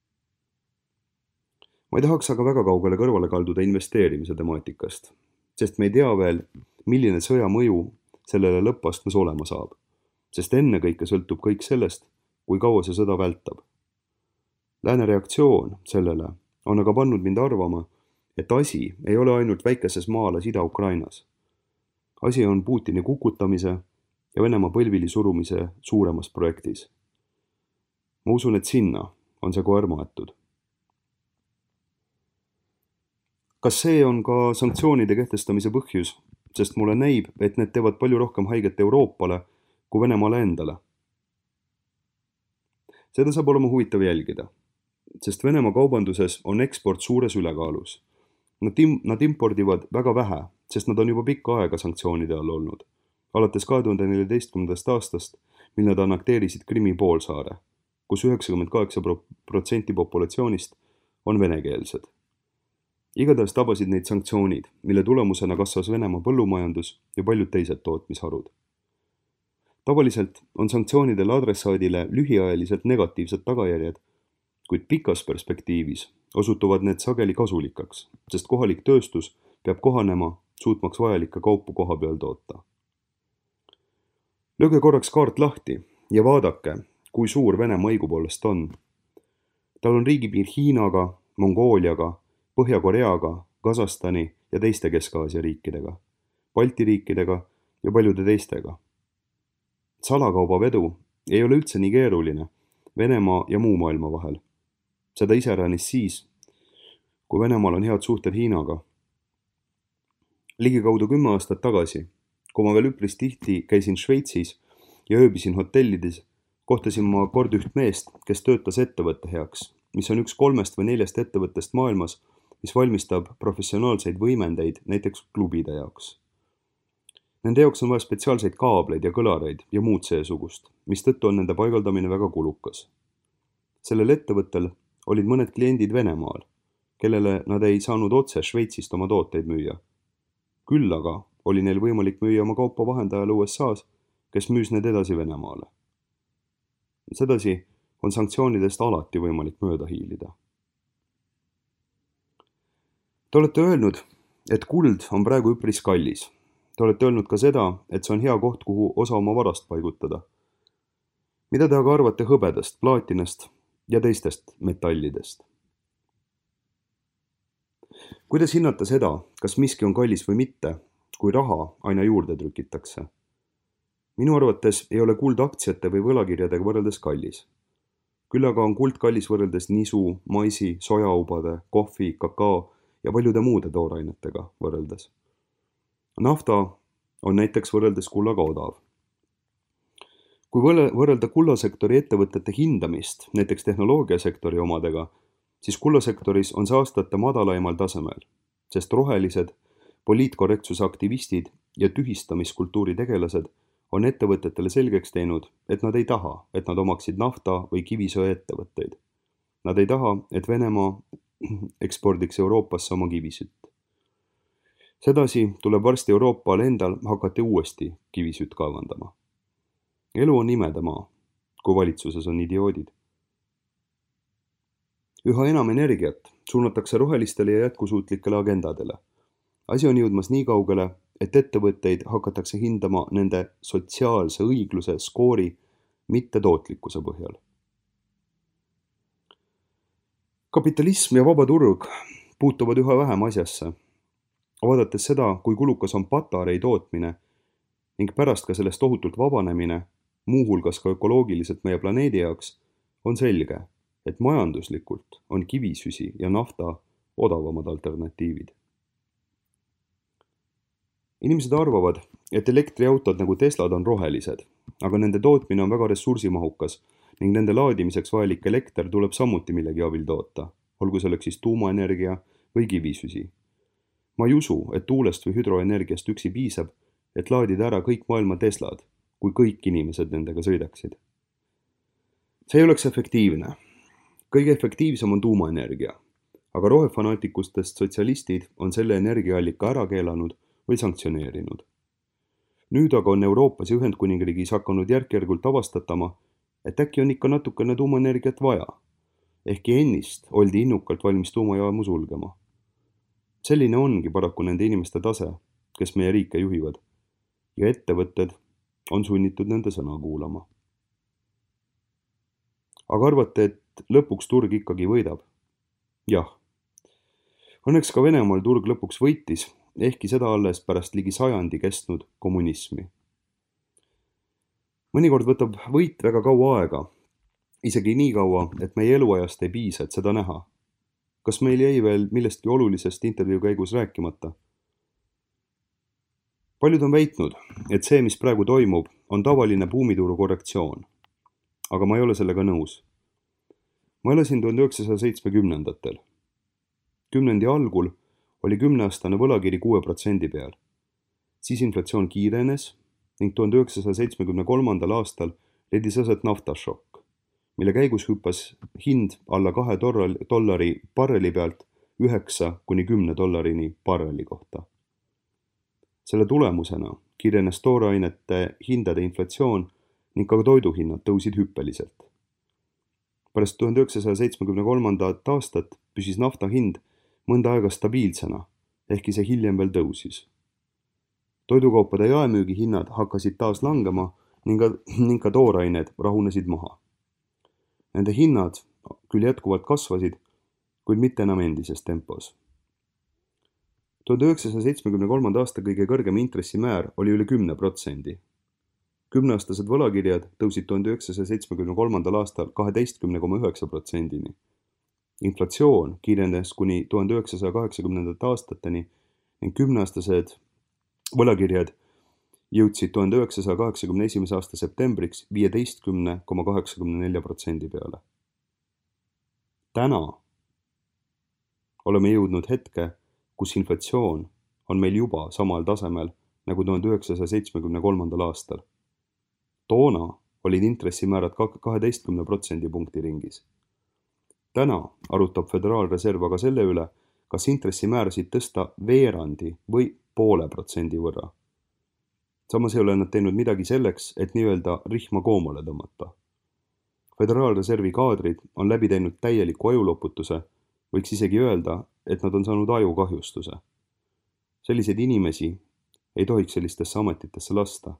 Ma ei tahaks aga väga kaugele kõrvale kalduda investeerimise temaatikast, sest me ei tea veel, milline sõja mõju sellele lõppastmes olema saab, sest enne kõike sõltub kõik sellest, kui kaua see sõda vältab. Lääne reaktsioon sellele on aga pannud mind arvama, et asi ei ole ainult väikeses maalas Ida-Ukrainas. Asi on Putini kukutamise ja Venemaa põlvili surumise suuremas projektis. Ma usun, et sinna on see koer maetud. Kas see on ka sanktsioonide kehtestamise põhjus, sest mulle näib, et need teevad palju rohkem haiget Euroopale kui Venemaale endale? Seda saab olema huvitav jälgida, sest Venemaa kaubanduses on eksport suures ülekaalus. Nad, im- nad impordivad väga vähe, sest nad on juba pikka aega sanktsioonide all olnud. Alates kahe tuhande neljateistkümnendast aastast, mil nad annekteerisid Krimmi poolsaare, kus üheksakümmend kaheksa protsenti populatsioonist on venekeelsed. Igatahes tabasid neid sanktsioonid, mille tulemusena kasvas Venemaa põllumajandus ja paljud teised tootmisharud. Tavaliselt on sanktsioonidele adressaadile lühiajaliselt negatiivsed tagajärjed, kuid pikas perspektiivis osutuvad need sageli kasulikaks, sest kohalik tööstus peab kohanema, suutmaks vajalikke kaupu koha peal toota. Lööge korraks kaart lahti ja vaadake, kui suur Venemaa õigupoolest on. Tal on riigipiir Hiinaga, Mongooliaga, Põhja-Koreaga, Kasahstani ja teiste Kesk-Aasia riikidega, Balti riikidega ja paljude teistega. Salakaubavedu ei ole üldse nii keeruline Venemaa ja muu maailma vahel. Seda iseäranis siis, kui Venemaal on head suhted Hiinaga. Ligikaudu kümme aastat tagasi, kui ma veel üpris tihti käisin Šveitsis ja ööbisin hotellides, kohtasin ma kord üht meest, kes töötas ettevõtte heaks, mis on üks kolmest või neljast ettevõttest maailmas, mis valmistab professionaalseid võimendeid näiteks klubide jaoks. Nende jaoks on vaja spetsiaalseid kaableid ja kõlareid ja muud seesugust, mis tõttu on nende paigaldamine väga kulukas. Sellel ettevõttel olid mõned kliendid Venemaal, kellele nad ei saanud otse Šveitsist oma tooteid müüa. Küll aga oli neil võimalik müüa oma kaupa vahendajale U S A-s, kes müüs need edasi Venemaale. Sedasi on sanktsioonidest alati võimalik mööda hiilida. Te olete öelnud, et kuld on praegu üpris kallis. Te olete öelnud ka seda, et see on hea koht, kuhu osa oma varast paigutada. Mida te aga arvate hõbedast, plaatinast ja teistest metallidest? Kuidas hinnata seda, kas miski on kallis või mitte, kui raha aina juurde trükitakse? minu arvates ei ole kuld aktsiate või võlakirjadega võrreldes kallis. Küll aga on kuld kallis võrreldes nisu, maisi, sojaubade, kohvi, kakao ja paljude muude toorainetega võrreldes. Nafta on näiteks võrreldes kullaga odav. Kui võrrelda kullasektori ettevõtete hindamist, näiteks tehnoloogiasektori omadega, siis kullasektoris on see aastate madalaimal tasemel, sest rohelised, poliitkorrektsuse aktivistid ja tühistamiskultuuri tegelased on ettevõtetele selgeks teinud, et nad ei taha, et nad omaksid nafta või kivisöe ettevõtteid. Nad ei taha, et Venemaa ekspordiks Euroopasse oma kivisütt. Sedasi tuleb varsti Euroopal endal hakati uuesti kivisütt kaevandama. Elu on imede maa, kui valitsuses on idioodid. Üha enam energiat suunatakse rohelistele ja jätkusuutlikele agendadele. Asi on jõudmas nii kaugele, et ettevõtteid hakatakse hindama nende sotsiaalse õigluse skoori mitte tootlikkuse põhjal. Kapitalism ja vaba turg puutuvad üha vähem asjasse. Vaadates seda, kui kulukas on patarei tootmine ning pärast ka sellest tohutult vabanemine, muuhulgas ka ökoloogiliselt meie planeedi jaoks, on selge, et majanduslikult on kivisüsi ja nafta odavamad alternatiivid. Inimesed arvavad, et elektriautod nagu Teslad on rohelised, aga nende tootmine on väga ressursimahukas ning nende laadimiseks vajalik elekter tuleb samuti millegi abil toota, olgu selleks siis tuumaenergia või kivisüsi. Ma ei usu, et tuulest või hüdroenergiast üksi piisab, et laadida ära kõik maailma Teslad, kui kõik inimesed nendega sõidaksid. See ei oleks efektiivne. Kõige efektiivsem on tuumaenergia, aga rohefanaatikustest sotsialistid on selle energiaallika ära keelanud või sanktsioneerinud. Nüüd aga on Euroopas ja Ühendkuningriigis hakanud järk-järgult avastatama, et äkki on ikka natukene tuumaenergiat vaja, ehkki ennist oldi innukalt valmis tuumajaamu sulgema. Selline ongi paraku nende inimeste tase, kes meie riike juhivad, ja ettevõtted on sunnitud nende sõna kuulama. Aga arvate, et lõpuks turg ikkagi võidab? Jah. Õnneks ka Venemaal turg lõpuks võitis, ehkki seda alles pärast ligi sajandi kestnud kommunismi. Mõnikord võtab võit väga kaua aega, isegi nii kaua, et meie eluajast ei piisa, et seda näha. Kas meil jäi veel millestki olulisest intervjuu käigus rääkimata? Paljud on väitnud, et see, mis praegu toimub, on tavaline buumituru korrektsioon, aga ma ei ole sellega nõus. Ma elasin tuhande üheksasaja seitsmekümnendatel. Kümnendi algul oli kümneaastane võlakiri kuue protsendi peal. Siis inflatsioon kiirenes ning tuhande üheksasaja seitsmekümne kolmandal aastal leidis aset naftašokk, mille käigus hüppas hind alla kahe dollari barreli pealt üheksa kuni kümne dollarini barreli kohta. Selle tulemusena kiirenes toorainete hindade inflatsioon ning ka toiduhinnad tõusid hüppeliselt. Pärast tuhande üheksasaja seitsmekümne kolmandat aastat püsis nafta hind mõnda aega stabiilsena, ehkki see hiljem veel tõusis. Toidukaupade jaemüügi hinnad hakkasid taas langema ning ka, ning ka toorained rahunesid maha. Nende hinnad küll jätkuvalt kasvasid, kuid mitte enam endises tempos. tuhande üheksasaja seitsmekümne kolmanda aasta kõige kõrgem intressimäär oli üle kümne protsendi. Kümneaastased võlakirjad tõusid tuhande üheksasaja seitsmekümne kolmandal aastal kaheteistkümne koma üheksa protsendini. Inflatsioon kiirenes kuni tuhande üheksasaja kaheksakümnendate aastateni ning kümneaastased võlakirjad jõudsid tuhande üheksasaja kaheksakümne esimese aasta septembriks viieteistkümne koma kaheksakümne nelja protsendi peale. Täna oleme jõudnud hetke, kus inflatsioon on meil juba samal tasemel nagu tuhande üheksasaja seitsmekümne kolmandal aastal. Toona olid intressimäärad kaheteistkümne protsendi punkti ringis. Täna arutab Föderaalreserv aga selle üle, kas intressimäärasid tõsta veerandi või poole protsendi võrra. Samas ei ole nad teinud midagi selleks, et nii-öelda rihma koomale tõmmata. Föderaalreservi kaadrid on läbi teinud täieliku ajuloputuse, võiks isegi öelda, et nad on saanud ajukahjustuse. Selliseid inimesi ei tohiks sellistesse ametitesse lasta.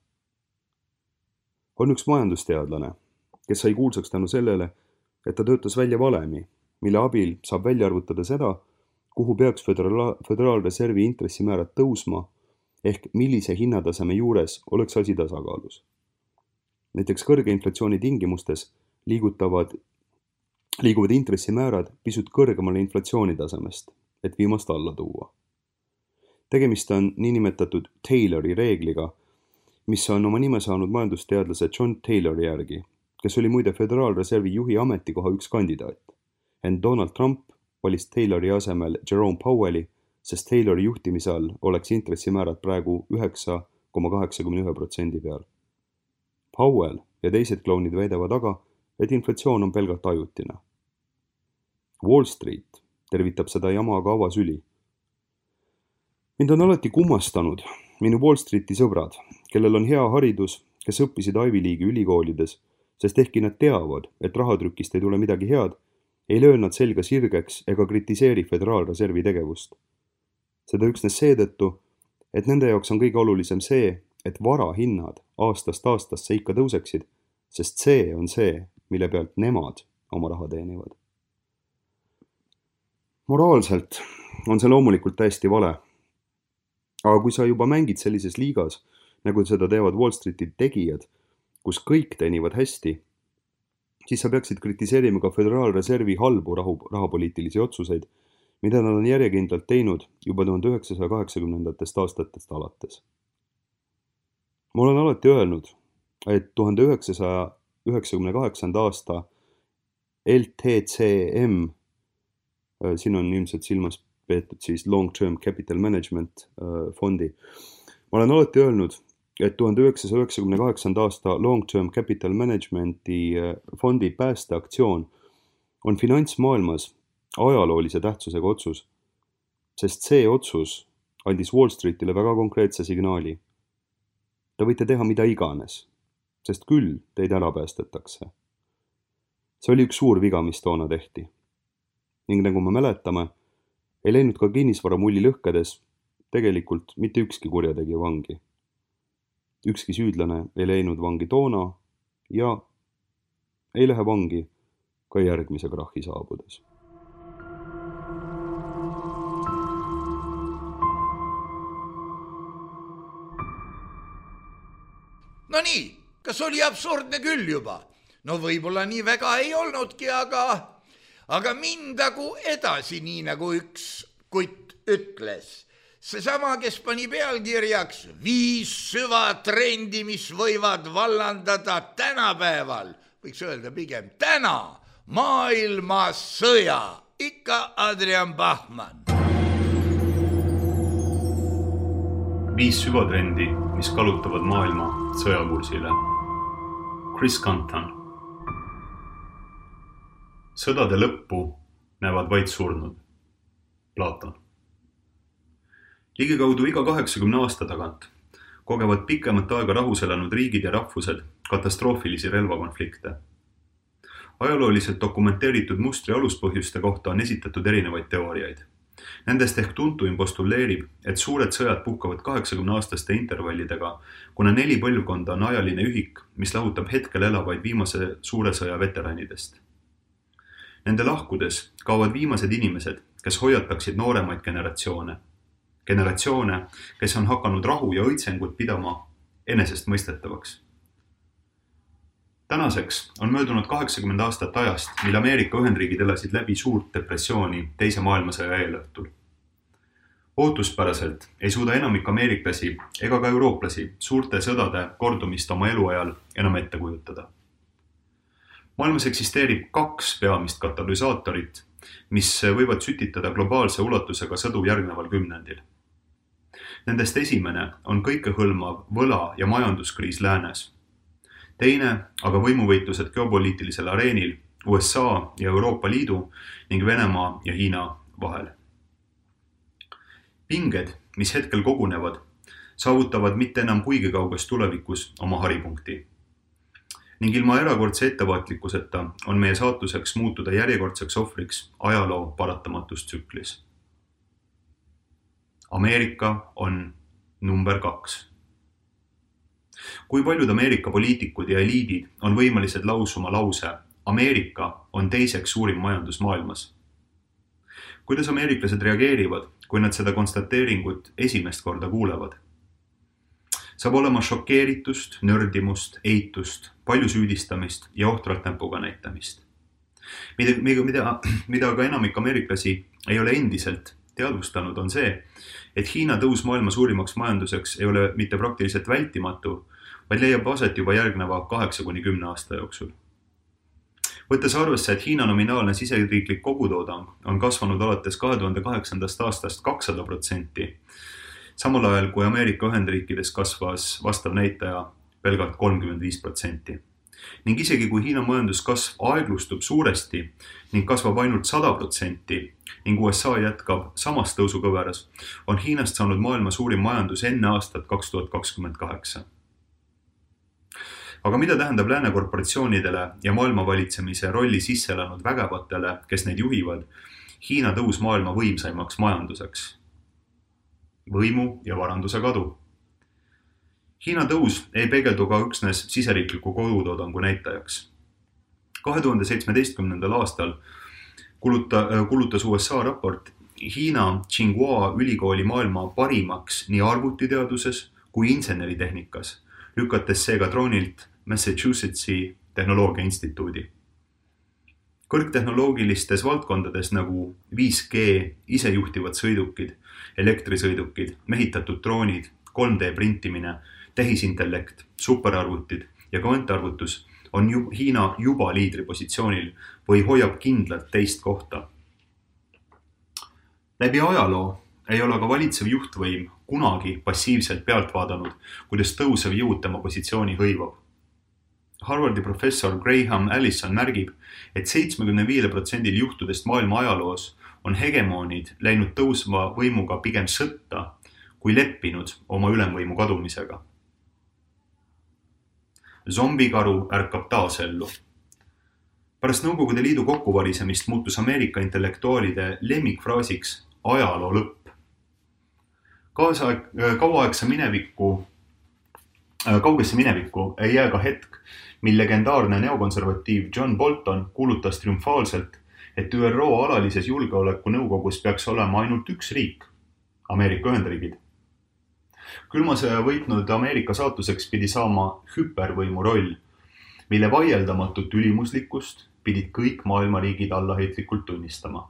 On üks majandusteadlane, kes sai kuulsaks tänu sellele, et ta töötas välja valemi, mille abil saab välja arvutada seda, kuhu peaks föderaal- Föderaalreservi intressimäärad tõusma ehk millise hinnataseme juures oleks asi tasakaalus. näiteks kõrge inflatsiooni tingimustes liigutavad, liiguvad intressimäärad pisut kõrgemale inflatsioonitasemest, et viimast alla tuua. Tegemist on niinimetatud Taylori reegliga, mis on oma nime saanud majandusteadlase John Taylori järgi, kes oli muide Föderaalreservi juhi ametikoha üks kandidaat. Ent Donald Trump valis Taylori asemel Jerome Powelli, sest Taylori juhtimise all oleks intressimäärad praegu üheksa koma kaheksakümmend üks protsendi peal. Powell ja teised klounid väidavad aga, et inflatsioon on pelgalt ajutine. Wall Street tervitab seda jama aga avasüli. Mind on alati kummastanud minu Wall Streeti sõbrad, kellel on hea haridus, kes õppisid Ivy League'i ülikoolides, sest ehkki nad teavad, et rahatrükist ei tule midagi head, ei löö nad selga sirgeks ega kritiseeri Föderaalreservi tegevust. Seda üksnes seetõttu, et nende jaoks on kõige olulisem see, et varahinnad aastast aastasse ikka tõuseksid, sest see on see, mille pealt nemad oma raha teenivad. Moraalselt on see loomulikult täiesti vale. Aga kui sa juba mängid sellises liigas, nagu seda teevad Wall Streeti tegijad, kus kõik teenivad hästi, siis sa peaksid kritiseerima ka Föderaalreservi halbu rahu, rahapoliitilisi otsuseid, mida nad on järjekindlalt teinud juba tuhande üheksasaja kaheksakümnendatest aastatest alates. Ma olen alati öelnud, et tuhande üheksasaja üheksakümne kaheksanda aasta L T C M, siin on ilmselt silmas peetud siis Long Term Capital Management fondi. Ma olen alati öelnud, et tuhande üheksasaja üheksakümne kaheksanda aasta Long Term Capital Managementi fondi päästeaktsioon on finantsmaailmas ajaloolise tähtsusega otsus, sest see otsus andis Wall Streetile väga konkreetse signaali. Te võite teha mida iganes, sest küll teid ära päästetakse. See oli üks suur viga, mis toona tehti. Ning nagu me mäletame, ei läinud ka kinnisvaramulli lõhkedes tegelikult mitte ükski kurjategija vangi. Ükski süüdlane ei läinud vangi toona ja ei lähe vangi ka järgmise krahhi saabudes. No nii, kas oli absurdne küll juba? No võib-olla nii väga ei olnudki, aga, aga mindagu edasi, nii nagu üks kutt ütles. Seesama, kes pani pealkirjaks viis süvatrendi, mis võivad vallandada tänapäeval, võiks öelda pigem täna, maailmasõja, ikka Adrian Bachmann. Viis süvatrendi, mis kalutavad maailma sõjakursile. Chris Canton. Sõdade lõppu näevad vaid surnud. Platon. Ligikaudu iga kaheksakümne aasta tagant kogevad pikemat aega rahus elanud riigid ja rahvused katastroofilisi relvakonflikte. Ajalooliselt dokumenteeritud mustri aluspõhjuste kohta on esitatud erinevaid teooriaid. Nendest ehk tuntuim postuleerib, et suured sõjad puhkavad kaheksakümne aastaste intervallidega, kuna neli põlvkonda on ajaline ühik, mis lahutab hetkel elavaid viimase suure sõja veteranidest. Nende lahkudes kaovad viimased inimesed, kes hoiataksid nooremaid generatsioone. Generatsioone, kes on hakanud rahu ja õitsengut pidama enesest mõistetavaks. Tänaseks on möödunud kaheksakümmend aastat ajast, mil Ameerika Ühendriigid elasid läbi suurt depressiooni teise maailmasõja eelõhtul. Ootuspäraselt ei suuda enamik ameeriklasi ega ka eurooplasi suurte sõdade kordumist oma eluajal enam ette kujutada. Maailmas eksisteerib kaks peamist katalüsaatorit, mis võivad sütitada globaalse ulatusega sõdu järgneval kümnendil. Nendest esimene on kõikehõlmav võla- ja majanduskriis läänes. Teine aga võimuvõitlused geopoliitilisel areenil U S A ja Euroopa Liidu ning Venemaa ja Hiina vahel. Pinged, mis hetkel kogunevad, saavutavad mitte enam kuigi kauges tulevikus oma haripunkti. Ning ilma erakordse ettevaatlikkuseta on meie saatuseks muutuda järjekordseks ohvriks ajaloo paratamatust tsüklis. Ameerika on number kaks. Kui paljud Ameerika poliitikud ja eliidid on võimelised lausuma lause Ameerika on teiseks suurim majandus maailmas? Kuidas ameeriklased reageerivad, kui nad seda konstateeringut esimest korda kuulevad? Saab olema šokeeritust, nördimust, eitust, palju süüdistamist ja ohtralt näpuga näitamist. Mida, mida, mida aga enamik ameeriklasi ei ole endiselt teadvustanud, on see, et Hiina tõus maailma suurimaks majanduseks ei ole mitte praktiliselt vältimatu, vaid leiab aset juba järgneva kaheksa kuni kümne aasta jooksul. Võttes arvesse, et Hiina nominaalne siseriiklik kogutoodang on kasvanud alates kahe tuhande kaheksandast aastast kakssada protsenti, samal ajal kui Ameerika Ühendriikides kasvas vastav näitaja pelgalt kolmkümmend viis protsenti. Ning isegi kui Hiina majanduskasv aeglustub suuresti ning kasvab ainult sada protsenti ning U S A jätkab samas tõusukõveras, on Hiinast saanud maailma suurim majandus enne aastat kaks tuhat kakskümmend kaheksa. Aga mida tähendab lääne korporatsioonidele ja maailma valitsemise rolli sisse elanud vägevatele, kes neid juhivad, Hiina tõus maailma võimsaimaks majanduseks? Võimu ja varanduse kadu. Hiina tõus ei peegeldu ka üksnes siseriikliku kodutoodangu näitajaks. kahe tuhande seitsmeteistkümnendal aastal kuluta, kulutas U S A raport Hiina Tsinghua ülikooli maailma parimaks nii arvutiteaduses kui inseneritehnikas, lükates seega troonilt Massachusettsi tehnoloogia instituudi. Kõrgtehnoloogilistes valdkondades nagu viis G, isejuhtivad sõidukid, elektrisõidukid, mehitatud droonid, kolm D printimine, tehisintellekt, superarvutid ja kvantarvutus on ju, Hiina juba liidripositsioonil või hoiab kindlalt teist kohta. Läbi ajaloo ei ole ka valitsev juhtvõim kunagi passiivselt pealt vaadanud, kuidas tõusev jõud tema positsiooni hõivab. Harvardi professor Graham Allison märgib, et seitsmekümne viie protsendil juhtudest maailma ajaloos on hegemoonid läinud tõusva võimuga pigem sõtta, kui leppinud oma ülemvõimu kadumisega. Zombikaru ärkab taas ellu. Pärast Nõukogude Liidu kokkuvarisemist muutus Ameerika intellektuaalide lemmikfraasiks ajaloo lõpp. Kaasa, kauaaegse minevikku, kaugesse minevikku ei jää ka hetk, mil legendaarne neokonservatiiv John Bolton kuulutas triumfaalselt, et Ü R O alalises julgeoleku nõukogus peaks olema ainult üks riik, Ameerika Ühendriigid. Külma sõja võitnud Ameerika saatuseks pidi saama hüpervõimu roll, mille vaieldamatut ülimuslikkust pidid kõik maailma riigid allaheitlikult tunnistama.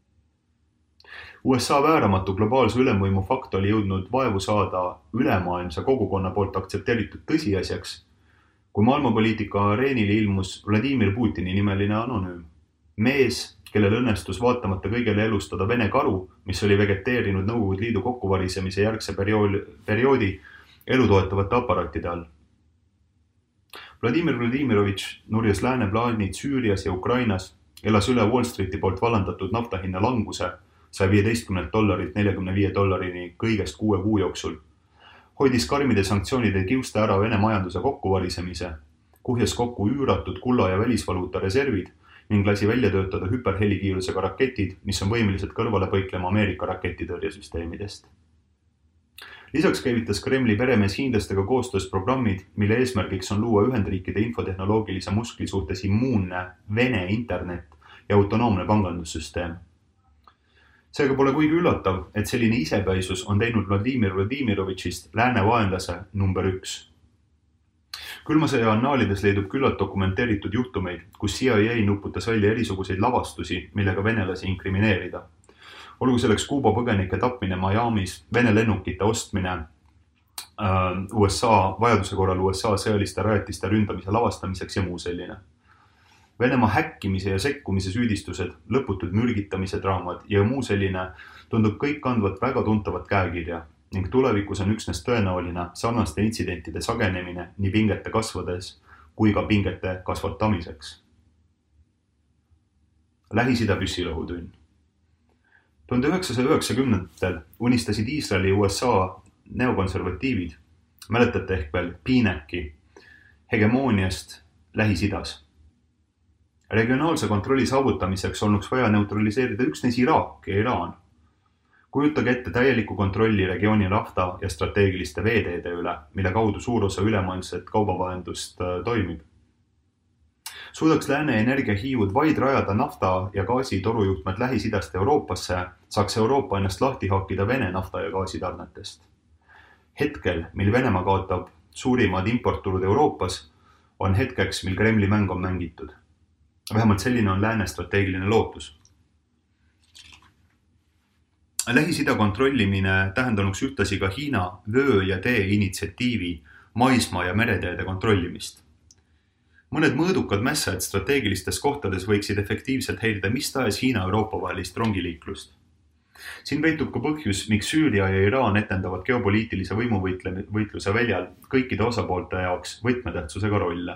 U S A vääramatu globaalse ülemvõimu fakt oli jõudnud vaevu saada ülemaailmse kogukonna poolt aktsepteeritud tõsiasjaks, kui maailmapoliitika areenile ilmus Vladimir Putini nimeline anonüüm. Mees, kellel õnnestus vaatamata kõigele elustada Vene karu, mis oli vegeteerinud Nõukogude Liidu kokkuvarisemise järgse perioodi elutoetavate aparaatide all. Vladimir Vladimirovitš nurjas lääne plaanid Süürias ja Ukrainas, elas üle Wall Streeti poolt vallandatud naftahinna languse saja viieteistkümnelt dollarilt neljakümne viie dollarini kõigest kuue kuu jooksul. Hoidis karmide sanktsioonide kiuste ära Vene majanduse kokkuvarisemise, kuhjas kokku üüratud kulla ja välisvaluuta reservid ning lasi välja töötada hüperhelikiirusega raketid, mis on võimelised kõrvale põiklema Ameerika raketitõrjesüsteemidest. Lisaks käivitas Kremli peremees hiinlastega koostöös programmid, mille eesmärgiks on luua Ühendriikide infotehnoloogilise muskli suhtes immuunne Vene internet ja autonoomne pangandussüsteem. Seega pole kuigi üllatav, et selline isepäisus on teinud Vladimir Vladimirovitšist lääne vaenlase number üks. Külma sõja annaalides leidub küllalt dokumenteeritud juhtumeid, kus C I A nuputas välja erisuguseid lavastusi, millega venelasi inkrimineerida. Olgu selleks Kuuba põgenike tapmine Miamis, Vene lennukite ostmine U S A, vajaduse korral U S A sõjaliste rajatiste ründamise lavastamiseks ja muu selline. Venemaa häkkimise ja sekkumise süüdistused, lõputud mürgitamise draamad ja muu selline tundub kõik kandvat väga tuntavat käekirja ning tulevikus on üksnes tõenäoline sarnaste intsidentide sagenemine nii pingete kasvades kui ka pingete kasvatamiseks. Lähis-Ida püssilohutünn. tuhande üheksasaja üheksakümnendatel unistasid Iisraeli ja U S A neokonservatiivid, mäletate ehk veel Pineki, hegemooniast Lähis-Idas. Regionaalse kontrolli saavutamiseks olnuks vaja neutraliseerida üksnes Iraak ja Iraan. Kujutage ette täieliku kontrolli regiooni nafta ja strateegiliste veeteede üle, mille kaudu suur osa ülemaailmset kaubavahendust toimib. Suudaks lääne energiahiivud vaid rajada nafta ja gaasi torujuhtmed Lähis-Idast Euroopasse, saaks Euroopa ennast lahti hakkida Vene nafta ja gaasitarnetest. Hetkel, mil Venemaa kaotab suurimad importturud Euroopas, on hetkeks, mil Kremli mäng on mängitud. Vähemalt selline on lääne strateegiline lootus. Lähis-Ida kontrollimine tähendanuks ühtlasi ka Hiina vöö- ja tee initsiatiivi maismaa- ja mereteede kontrollimist. Mõned mõõdukad mässajad strateegilistes kohtades võiksid efektiivselt heidida mis tahes Hiina-Euroopa vahelist rongiliiklust. Siin peitub ka põhjus, miks Süüria ja Iraan etendavad geopoliitilise võimuvõitluse väljal kõikide osapoolte jaoks võtmetähtsusega rolle.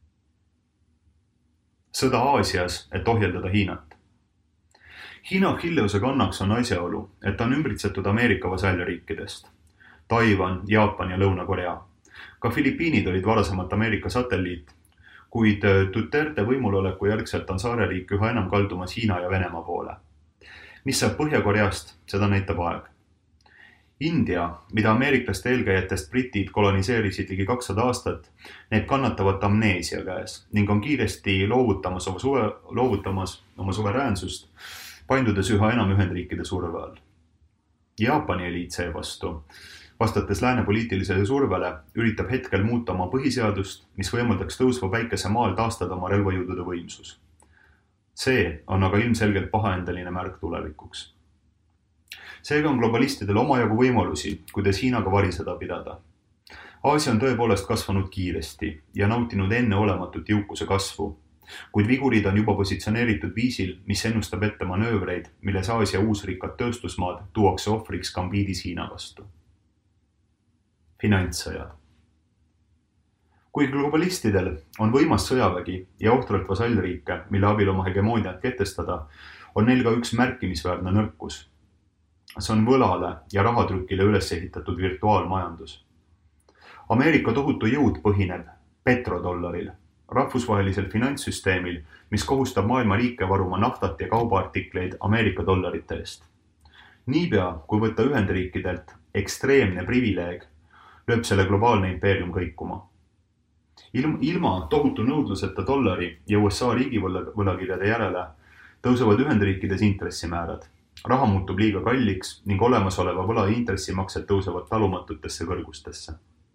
Sõda Aasias, et ohjeldada Hiinat. Hiina Achilleuse kannaks on asjaolu, et ta on ümbritsetud Ameerika vasalliriikidest. Taiwan, Jaapan ja Lõuna-Korea. Ka Filipiinid olid varasemalt Ameerika satelliit, kuid Duterte võimuloleku järgselt on saareriik üha enam kaldumas Hiina ja Venemaa poole. Mis saab Põhja-Koreast, seda näitab aeg. India, mida ameeriklaste eelkäijatest britid koloniseerisid ligi kakssada aastat, need kannatavad amneesia käes ning on kiiresti loovutamas oma, suve, loovutamas oma suveräänsust, paindudes üha enam Ühendriikide surve all. Jaapani eliit seevastu, vastates lääne poliitilisele survele, üritab hetkel muuta oma põhiseadust, mis võimaldaks tõusva päikese maal taastada oma relvajõudude võimsus. See on aga ilmselgelt pahaendeline märk tulevikuks. Seega on globalistidel omajagu võimalusi, kuidas Hiinaga variseda pidada. Aasia on tõepoolest kasvanud kiiresti ja nautinud enneolematut jõukuse kasvu, kuid vigurid on juba positsioneeritud viisil, mis ennustab ette manöövreid, milles Aasia uusrikkad tööstusmaad tuuakse ohvriks kambiidis Hiina vastu. Finantssõjad. Kui globalistidel on võimas sõjavägi ja ohtralt vasallriike, mille abil oma hegemooniat kehtestada, on neil ka üks märkimisväärne nõrkus. See on võlale ja rahatrükile üles ehitatud virtuaalmajandus. Ameerika tohutu jõud põhineb petrodollaril, rahvusvahelisel finantssüsteemil, mis kohustab maailma riike varuma naftat ja kaubaartikleid Ameerika dollarite eest. Niipea, kui võtta Ühendriikidelt ekstreemne privileeg, lööb selle globaalne impeerium kõikuma. Ilma tohutu nõudluseta dollari ja U S A riigivõlakirjade järele tõusevad Ühendriikides intressimäärad. Raha muutub liiga kalliks ning olemasoleva võla intressimaksed tõusevad talumatutesse kõrgustesse.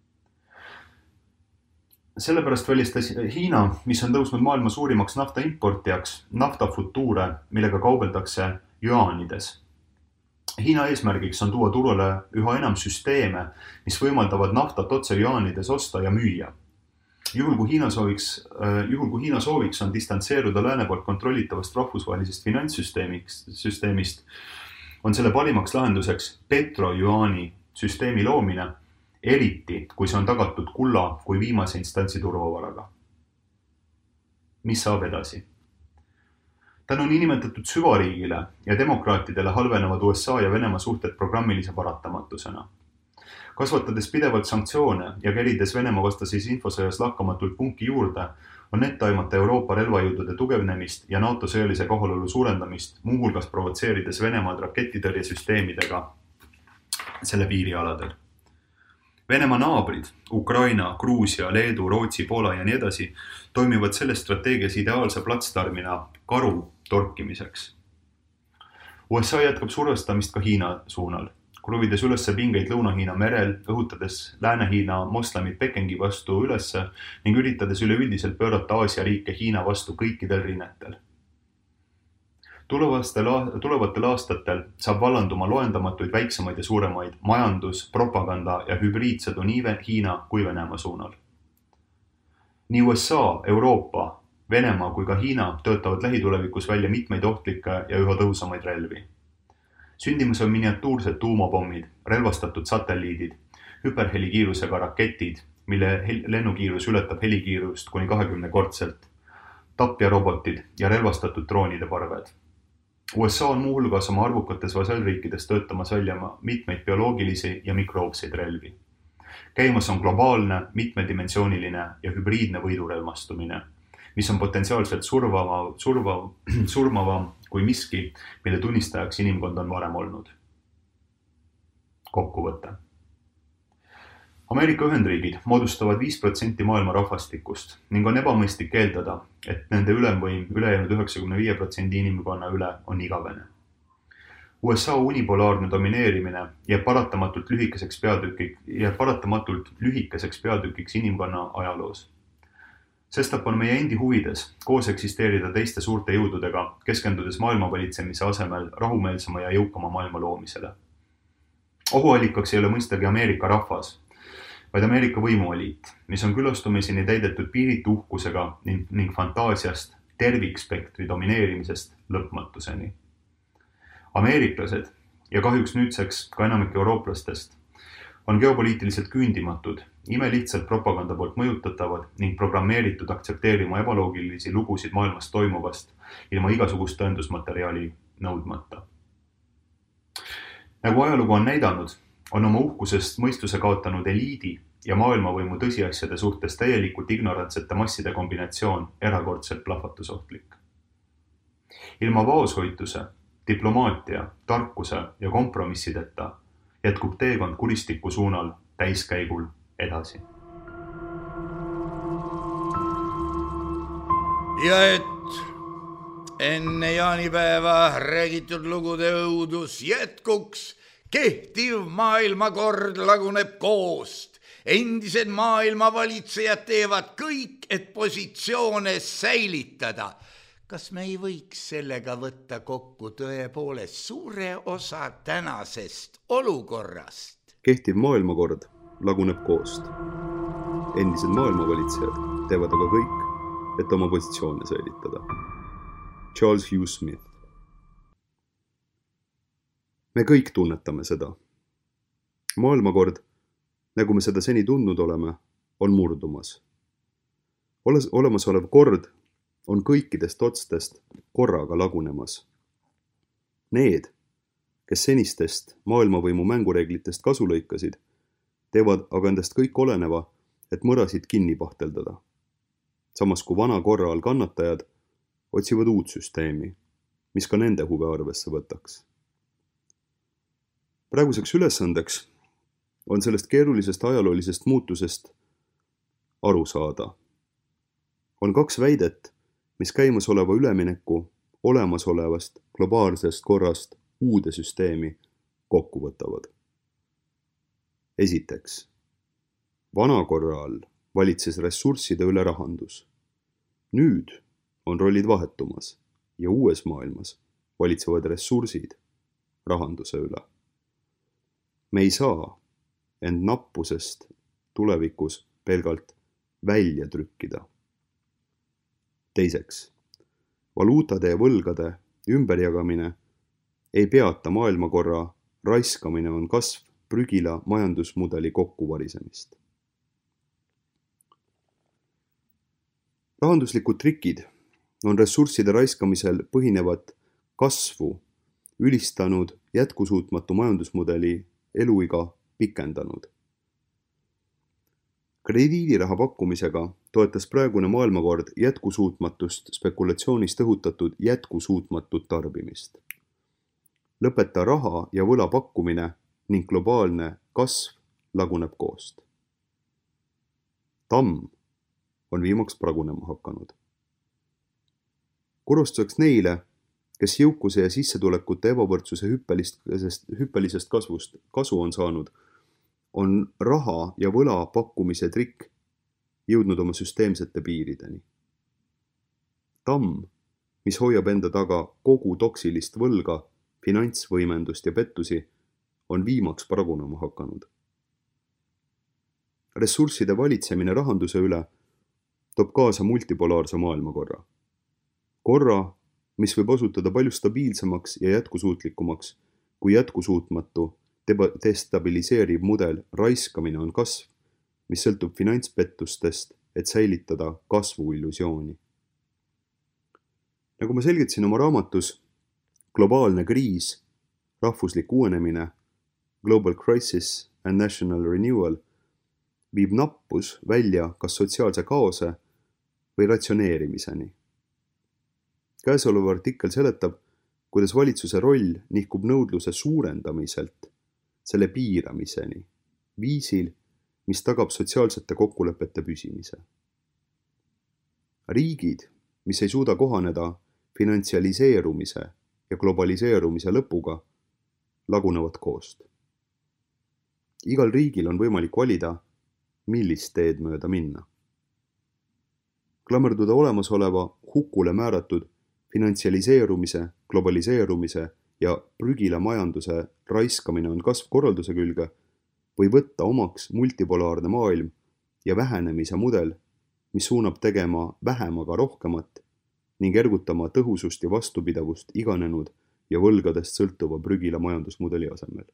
Sellepärast välistas Hiina, mis on tõusnud maailma suurimaks nafta importijaks, naftafutuure, millega kaubeldakse juaanides. Hiina eesmärgiks on tuua turule üha enam süsteeme, mis võimaldavad naftat otse juaanides osta ja müüa. Juhul kui Hiina sooviks, juhul kui Hiina sooviks on distantseeruda lääne poolt kontrollitavast rahvusvahelisest finantssüsteemist, on selle parimaks lahenduseks petrojuaani süsteemi loomine, eriti kui see on tagatud kulla kui viimase instantsi turvavaraga. Mis saab edasi? Tänu niinimetatud süvariigile ja demokraatidele halvenevad U S A ja Venemaa suhted programmilise paratamatusena. Kasvatades pidevalt sanktsioone ja kerides Venemaa vastases infosõjas lakkamatult punki juurde, on nettaimata Euroopa relvajõudude tugevnemist ja NATO sõjalise kohalolu suurendamist, muuhulgas provotseerides Venemaad raketitõrjesüsteemidega selle piirialadel. Venemaa naabrid, Ukraina, Gruusia, Leedu, Rootsi, Poola ja nii edasi, toimivad selles strateegias ideaalse platsdarmina karu torkimiseks. U S A jätkab survestamist ka Hiina suunal, kruvides ülesse pingeid Lõuna-Hiina merel, õhutades Lääne-Hiina moslemid Pekingi vastu ülesse ning üritades üleüldiselt pöörata Aasia riike Hiina vastu kõikidel rinnetel. Tulevatel aastatel saab vallanduma loendamatuid väiksemaid ja suuremaid majandus, propaganda ja hübriidsõdu nii Hiina kui Venemaa suunal. Nii U S A, Euroopa, Venemaa kui ka Hiina töötavad lähitulevikus välja mitmeid ohtlikke ja üha tõusamaid relvi. Sündimus on miniatuursed tuumapommid, relvastatud satelliidid, hüperhelikiirusega raketid, mille lennukiirus ületab helikiirust kuni kahekümne kordselt, tapjarobotid ja relvastatud droonide parved. U S A on muuhulgas oma arvukates vasallriikides töötamas välja mitmeid bioloogilisi ja mikroobseid relvi. Käimas on globaalne, mitmedimensiooniline ja hübriidne võidurelmastumine, mis on potentsiaalselt survava, surva, surmavam kui miski, mille tunnistajaks inimkond on varem olnud. Kokkuvõte. Ameerika Ühendriigid moodustavad viis protsenti maailma rahvastikust ning on ebamõistlik eeldada, et nende ülemvõim ülejäänud üheksakümne viie protsendi inimkonna üle on igavene. U S A unipolaarne domineerimine jääb paratamatult lühikeseks peatükiks, jääb paratamatult lühikeseks peatükiks inimkonna ajaloos. Sestap on meie endi huvides koos eksisteerida teiste suurte jõududega, keskendudes maailma valitsemise asemel rahumeelsema ja jõukama maailma loomisele. Ohuallikaks ei ole mõistagi Ameerika rahvas, vaid Ameerika võimueliit, mis on külastumiseni täidetud piiritu uhkusega ning, ning fantaasiast tervikspektri domineerimisest lõpmatuseni. Ameeriklased ja kahjuks nüüdseks ka enamik eurooplastest on geopoliitiliselt küündimatud, imelihtsalt propaganda poolt mõjutatavad ning programmeeritud aktsepteerima ebaloogilisi lugusid maailmas toimuvast ilma igasugust tõendusmateriaali nõudmata. Nagu ajalugu on näidanud, on oma uhkusest mõistuse kaotanud eliidi ja maailmavõimu tõsiasjade suhtes täielikult ignorantsete masside kombinatsioon erakordselt plahvatusohtlik. Ilma vaoshoituse, diplomaatia, tarkuse ja kompromissideta jätkub teekond kuristiku suunal täiskäigul edasi. Ja et enne jaanipäeva räägitud lugude õudus jätkuks, kehtiv maailmakord laguneb koost. Endised maailmavalitsejad teevad kõik, et positsioone säilitada. Kas me ei võiks sellega võtta kokku tõepoolest suure osa tänasest olukorrast? Kehtiv maailmakord laguneb koost. Endised maailmavalitsejad teevad aga kõik, et oma positsioone säilitada. Charles Hugh Smith. Me kõik tunnetame seda. Maailmakord, nagu me seda seni tundnud oleme, on murdumas. Oles, olemasolev kord on kõikidest otstest korraga lagunemas. Need, kes senistest maailmavõimu mängureeglitest kasu lõikasid, teevad aga endast kõik oleneva, et mõrasid kinni pahteldada. Samas kui vana korra all kannatajad otsivad uut süsteemi, mis ka nende huve arvesse võtaks. Praeguseks ülesandeks on sellest keerulisest ajaloolisest muutusest aru saada. On kaks väidet, mis käimasoleva ülemineku olemasolevast globaalsest korrast uude süsteemi kokku võtavad. Esiteks, vana korra all valitses ressursside üle rahandus. Nüüd on rollid vahetumas ja uues maailmas valitsevad ressursid rahanduse üle. Me ei saa end nappusest tulevikus pelgalt välja trükkida. Teiseks, valuutade ja võlgade ümberjagamine ei peata maailmakorra raiskamine on kasv prügila majandusmudeli kokkuvarisemist. Rahanduslikud trikid on ressursside raiskamisel põhinevat kasvu ülistanud jätkusuutmatu majandusmudeli eluiga pikendanud. Krediidiraha pakkumisega toetas praegune maailmakord jätkusuutmatust spekulatsioonist õhutatud jätkusuutmatut tarbimist. Lõpeta raha ja võla pakkumine ning globaalne kasv laguneb koost. Tamm on viimaks pragunema hakanud. Kurustuseks neile, kes jõukuse ja sissetulekute ebavõrdsuse hüppelisest, hüppelisest kasvust kasu on saanud, on raha ja võla pakkumise trikk jõudnud oma süsteemsete piirideni. Tamm, mis hoiab enda taga kogu toksilist võlga, finantsvõimendust ja pettusi, on viimaks pragunema hakanud. Ressursside valitsemine rahanduse üle toob kaasa multipolaarse maailmakorra. Korra, mis võib osutuda palju stabiilsemaks ja jätkusuutlikumaks, kui jätkusuutmatu destabiliseeriv mudel raiskamine on kasv, mis sõltub finantspettustest, et säilitada kasvu illusiooni. Nagu ma selgitasin oma raamatus Globaalne kriis, rahvuslik uuenemine, Global Crisis and National Renewal, viib nappus välja kas sotsiaalse kaose või ratsioneerimiseni. Käesolev artikkel seletab, kuidas valitsuse roll nihkub nõudluse suurendamiselt selle piiramiseni, viisil, mis tagab sotsiaalsete kokkulepete püsimise. Riigid, mis ei suuda kohaneda finantsialiseerumise ja globaliseerumise lõpuga, lagunevad koost. Igal riigil on võimalik valida, millist teed mööda minna. Klammerduda olemasoleva hukule määratud finantsialiseerumise, globaliseerumise ja prügila majanduse raiskamine on kasv korralduse külge või võtta omaks multipolaarne maailm ja vähenemise mudel, mis suunab tegema vähemaga rohkemat ning ergutama tõhusust ja vastupidavust iganenud ja võlgadest sõltuva prügila majandusmudeli asemel.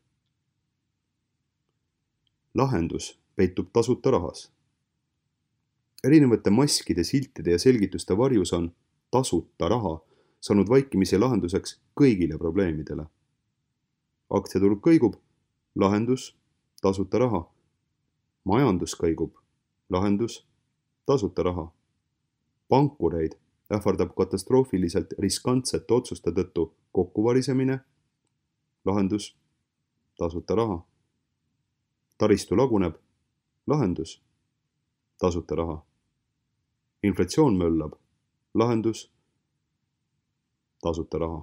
Lahendus peitub tasuta rahas. Erinevate maskide, siltide ja selgituste varjus on tasuta raha saanud vaikimisi lahenduseks kõigile probleemidele. Aktsiaturg kõigub, lahendus, tasuta raha. Majandus kõigub, lahendus, tasuta raha. Pankureid ähvardab katastroofiliselt riskantsete otsuste tõttu kokkuvarisemine, lahendus, tasuta raha. Taristu laguneb, lahendus, tasuta raha. Inflatsioon möllab, lahendus, tasuta raha.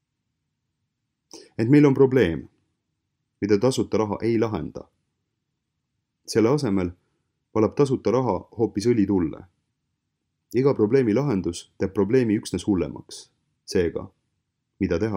Ent meil on probleem, mida tasuta raha ei lahenda. Selle asemel valab tasuta raha hoopis õli tulle. Iga probleemi lahendus teeb probleemi üksnes hullemaks. Seega, mida teha?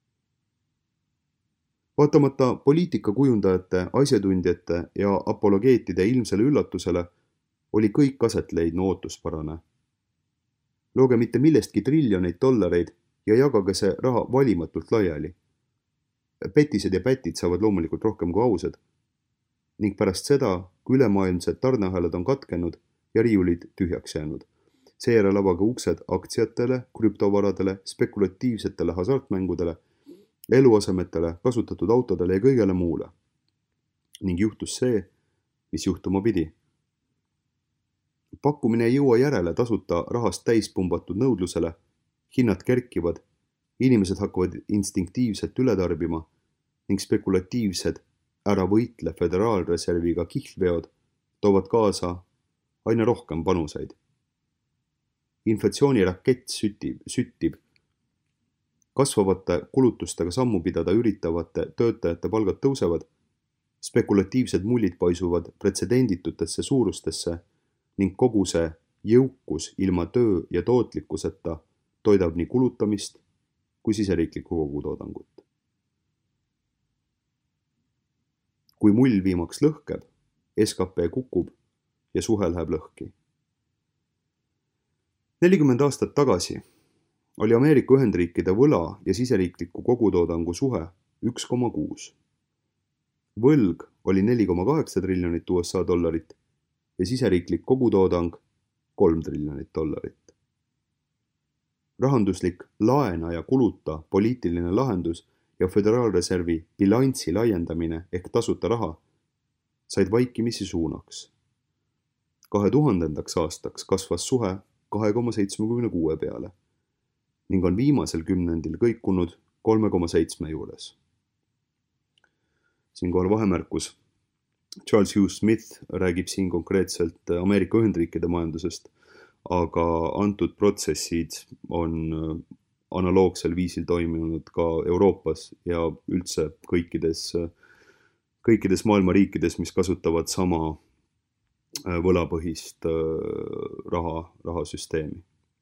Vaatamata poliitikakujundajate, asjatundjate ja apologeetide ilmsele üllatusele oli kõik aset leidnud ootusparane. Looge mitte millestki triljoneid dollareid ja jagage see raha valimatult laiali. Petised ja pätid saavad loomulikult rohkem kui ausad. Ning pärast seda, kui ülemaailmsed tarneahelad on katkenud ja riiulid tühjaks jäänud. Seejärel avage uksed aktsiatele, krüptovaradele, spekulatiivsetele hasartmängudele, eluasemetele, kasutatud autodele ja kõigele muule. Ning juhtus see, mis juhtuma pidi. Pakkumine ei jõua järele tasuta rahast täis pumbatud nõudlusele, hinnad kerkivad, inimesed hakkavad instinktiivselt üle tarbima ning spekulatiivsed ära võitle föderaalreserviga kihlveod toovad kaasa aina rohkem panuseid. Inflatsiooni rakett sütib, süttib. Kasvavate kulutustega sammu pidada üritavate töötajate palgad tõusevad, spekulatiivsed mullid paisuvad pretsedenditutesse suurustesse ning kogu see jõukus ilma töö ja tootlikkuseta toidab nii kulutamist kui siseriiklikku kogutoodangut. Kui mull viimaks lõhkeb, S K P kukub ja suhe läheb lõhki. nelikümmend aastat tagasi oli Ameerika Ühendriikide võla ja siseriikliku kogutoodangu suhe üks koma kuus. Võlg oli neli koma kaheksa triljonit U S A dollarit ja siseriiklik kogutoodang kolm triljonit dollarit. Rahanduslik laena ja kuluta poliitiline lahendus ja föderaalreservi bilanssi laiendamine ehk tasuta raha said vaikimisi suunaks. kahe tuhandendaks aastaks kasvas suhe kahe koma seitsmekümne kuue peale ning on viimasel kümnendil kõikunud kolme koma seitsme juures. Siinkohal vahemärkus. Charles Hugh Smith räägib siin konkreetselt Ameerika Ühendriikide majandusest, aga antud protsessid on analoogsel viisil toimunud ka Euroopas ja üldse kõikides, kõikides maailma riikides, mis kasutavad sama võlapõhist raha, rahasüsteemi.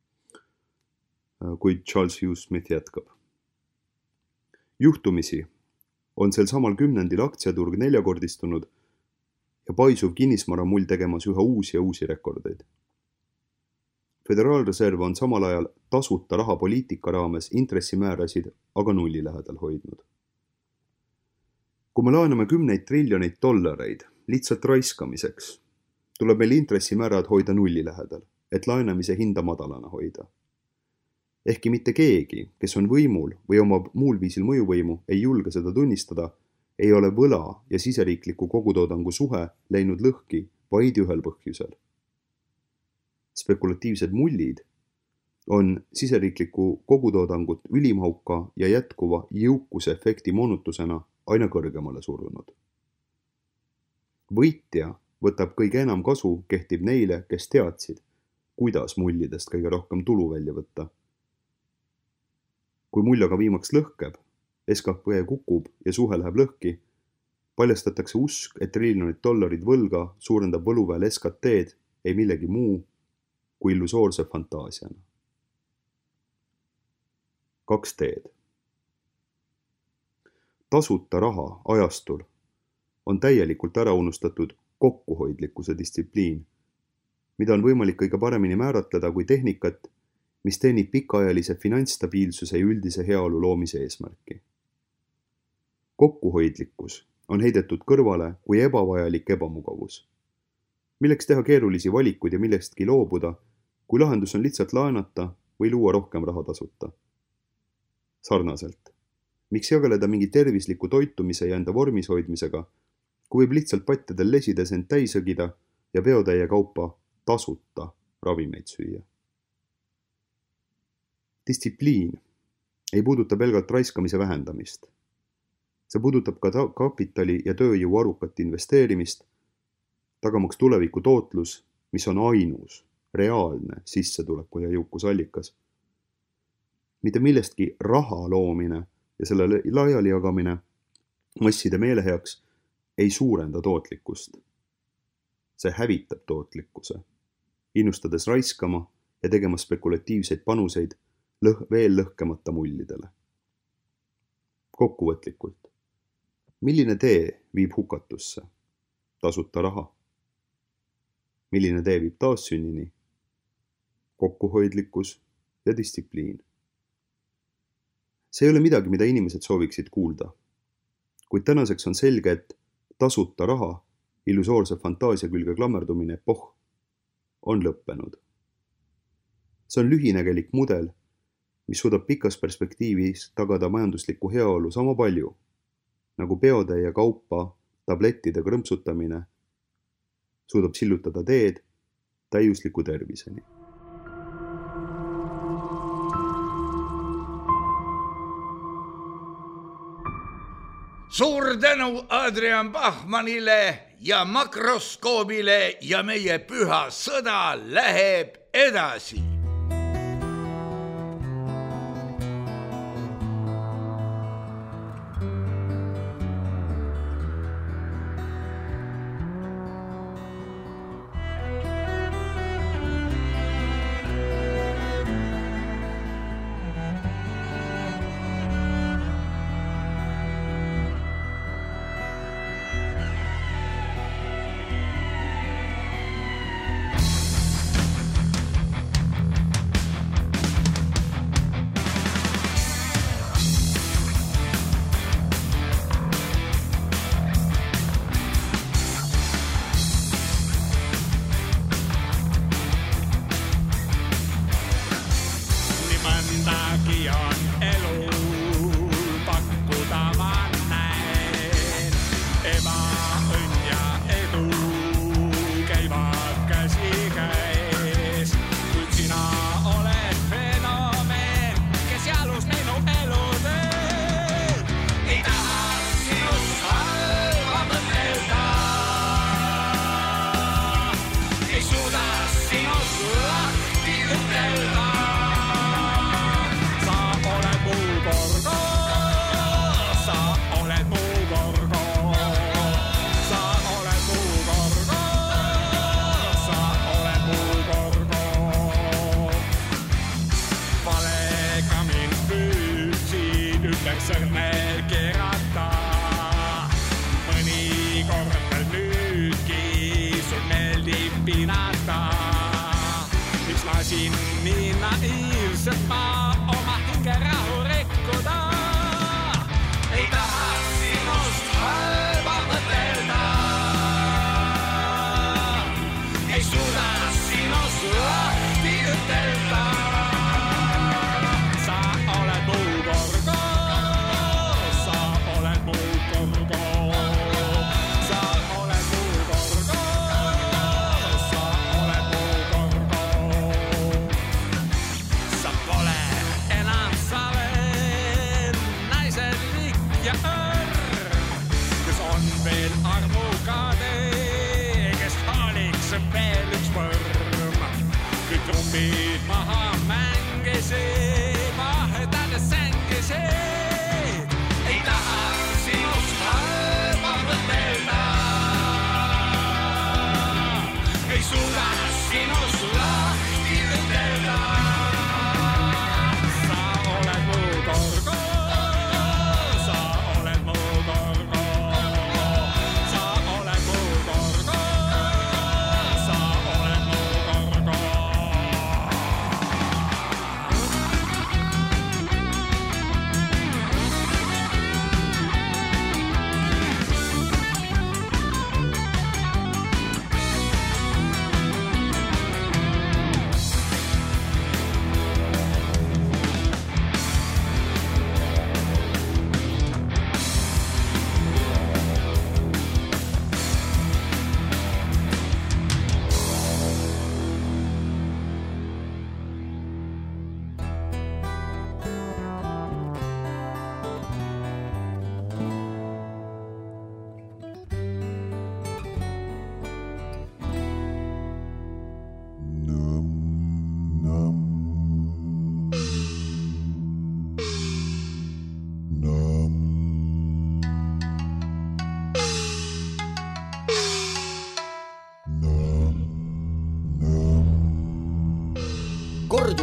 Kuid Charles Hugh Smith jätkab. Juhtumisi on sel samal kümnendil aktsiaturg neljakordistunud ja paisuv kinnismara mull tegemas üha uusi ja uusi rekordeid. Föderaalreserv on samal ajal tasuta rahapoliitika raames intressimäärasid aga nulli lähedal hoidnud. Kui me laename kümneid triljoneid dollareid lihtsalt raiskamiseks, tuleb meil intressimäärad hoida nulli lähedal, et laenamise hinda madalana hoida. Ehkki mitte keegi, kes on võimul või omab muul viisil mõjuvõimu, ei julge seda tunnistada, ei ole võla ja siseriikliku kogutoodangu suhe läinud lõhki vaid ühel põhjusel. Spekulatiivsed mullid on siseriikliku kogutoodangut ülimahuka ja jätkuva jõukuse efekti moonutusena aina kõrgemale surunud. Võitja võtab kõige enam kasu kehtib neile, kes teadsid, kuidas mullidest kõige rohkem tulu välja võtta. Kui mull aga viimaks lõhkeb, S K P kukub ja suhe läheb lõhki, paljastatakse usk, et triljonid dollarid võlga suurendab võluväel S K T-d ei millegi muu kui illusoorse fantaasiana. Kaks teed. Tasuta raha ajastul on täielikult ära unustatud kokkuhoidlikkuse distsipliin, mida on võimalik kõige paremini määratleda kui tehnikat, mis teenib pikaajalise finantsstabiilsuse ja üldise heaolu loomise eesmärki. Kokkuhoidlikkus on heidetud kõrvale kui ebavajalik ebamugavus. Milleks teha keerulisi valikuid ja millestki loobuda, kui lahendus on lihtsalt laenata või luua rohkem raha tasuta. Sarnaselt. Miks jageleda mingi tervisliku toitumise ja enda vormis hoidmisega, kui võib lihtsalt pattedel lesides end täisõgida ja peotäie kaupa tasuta ravimeid süüa. Distsipliin ei puuduta pelgalt raiskamise vähendamist. See puudutab ka kapitali ja tööjõu arukat investeerimist, tagamaks tuleviku tootlus, mis on ainus, reaalne sissetuleku ja jõukusallikas. Mitte millestki raha loomine ja selle laiali jagamine masside meeleheaks ei suurenda tootlikkust. See hävitab tootlikkuse, innustades raiskama ja tegema spekulatiivseid panuseid lõh- veel lõhkemata mullidele. Kokkuvõtlikult. Milline tee viib hukatusse? Tasuta raha. Milline tee viib taassünnini? Kokkuhoidlikkus ja distsipliin. See ei ole midagi, mida inimesed sooviksid kuulda. Kuid tänaseks on selge, et tasuta raha, illusoorse fantaasia külge klammerdumine epoh on lõppenud. See on lühinägelik mudel, mis suudab pikas perspektiivis tagada majanduslikku heaolu sama palju, nagu peotäie kaupa tablettide krõmpsutamine suudab sillutada teed täiusliku terviseni. Suur tänu Adrian Bachmannile ja makroskoobile ja meie püha sõda läheb edasi.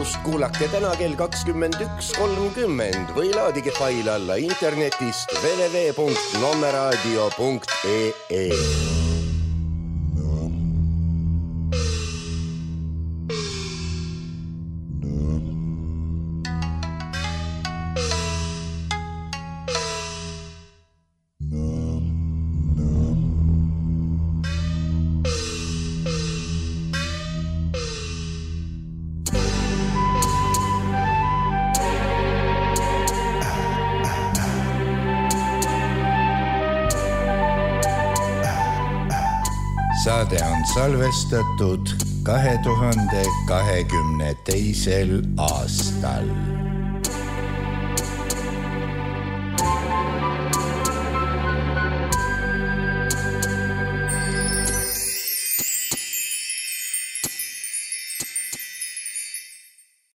salvestust kuulake täna kell kakskümmend üks kolmkümmend või laadige fail alla internetist w w w punkt nommeraadio punkt e e. Saade on salvestatud kahe tuhande kahekümne teisel aastal.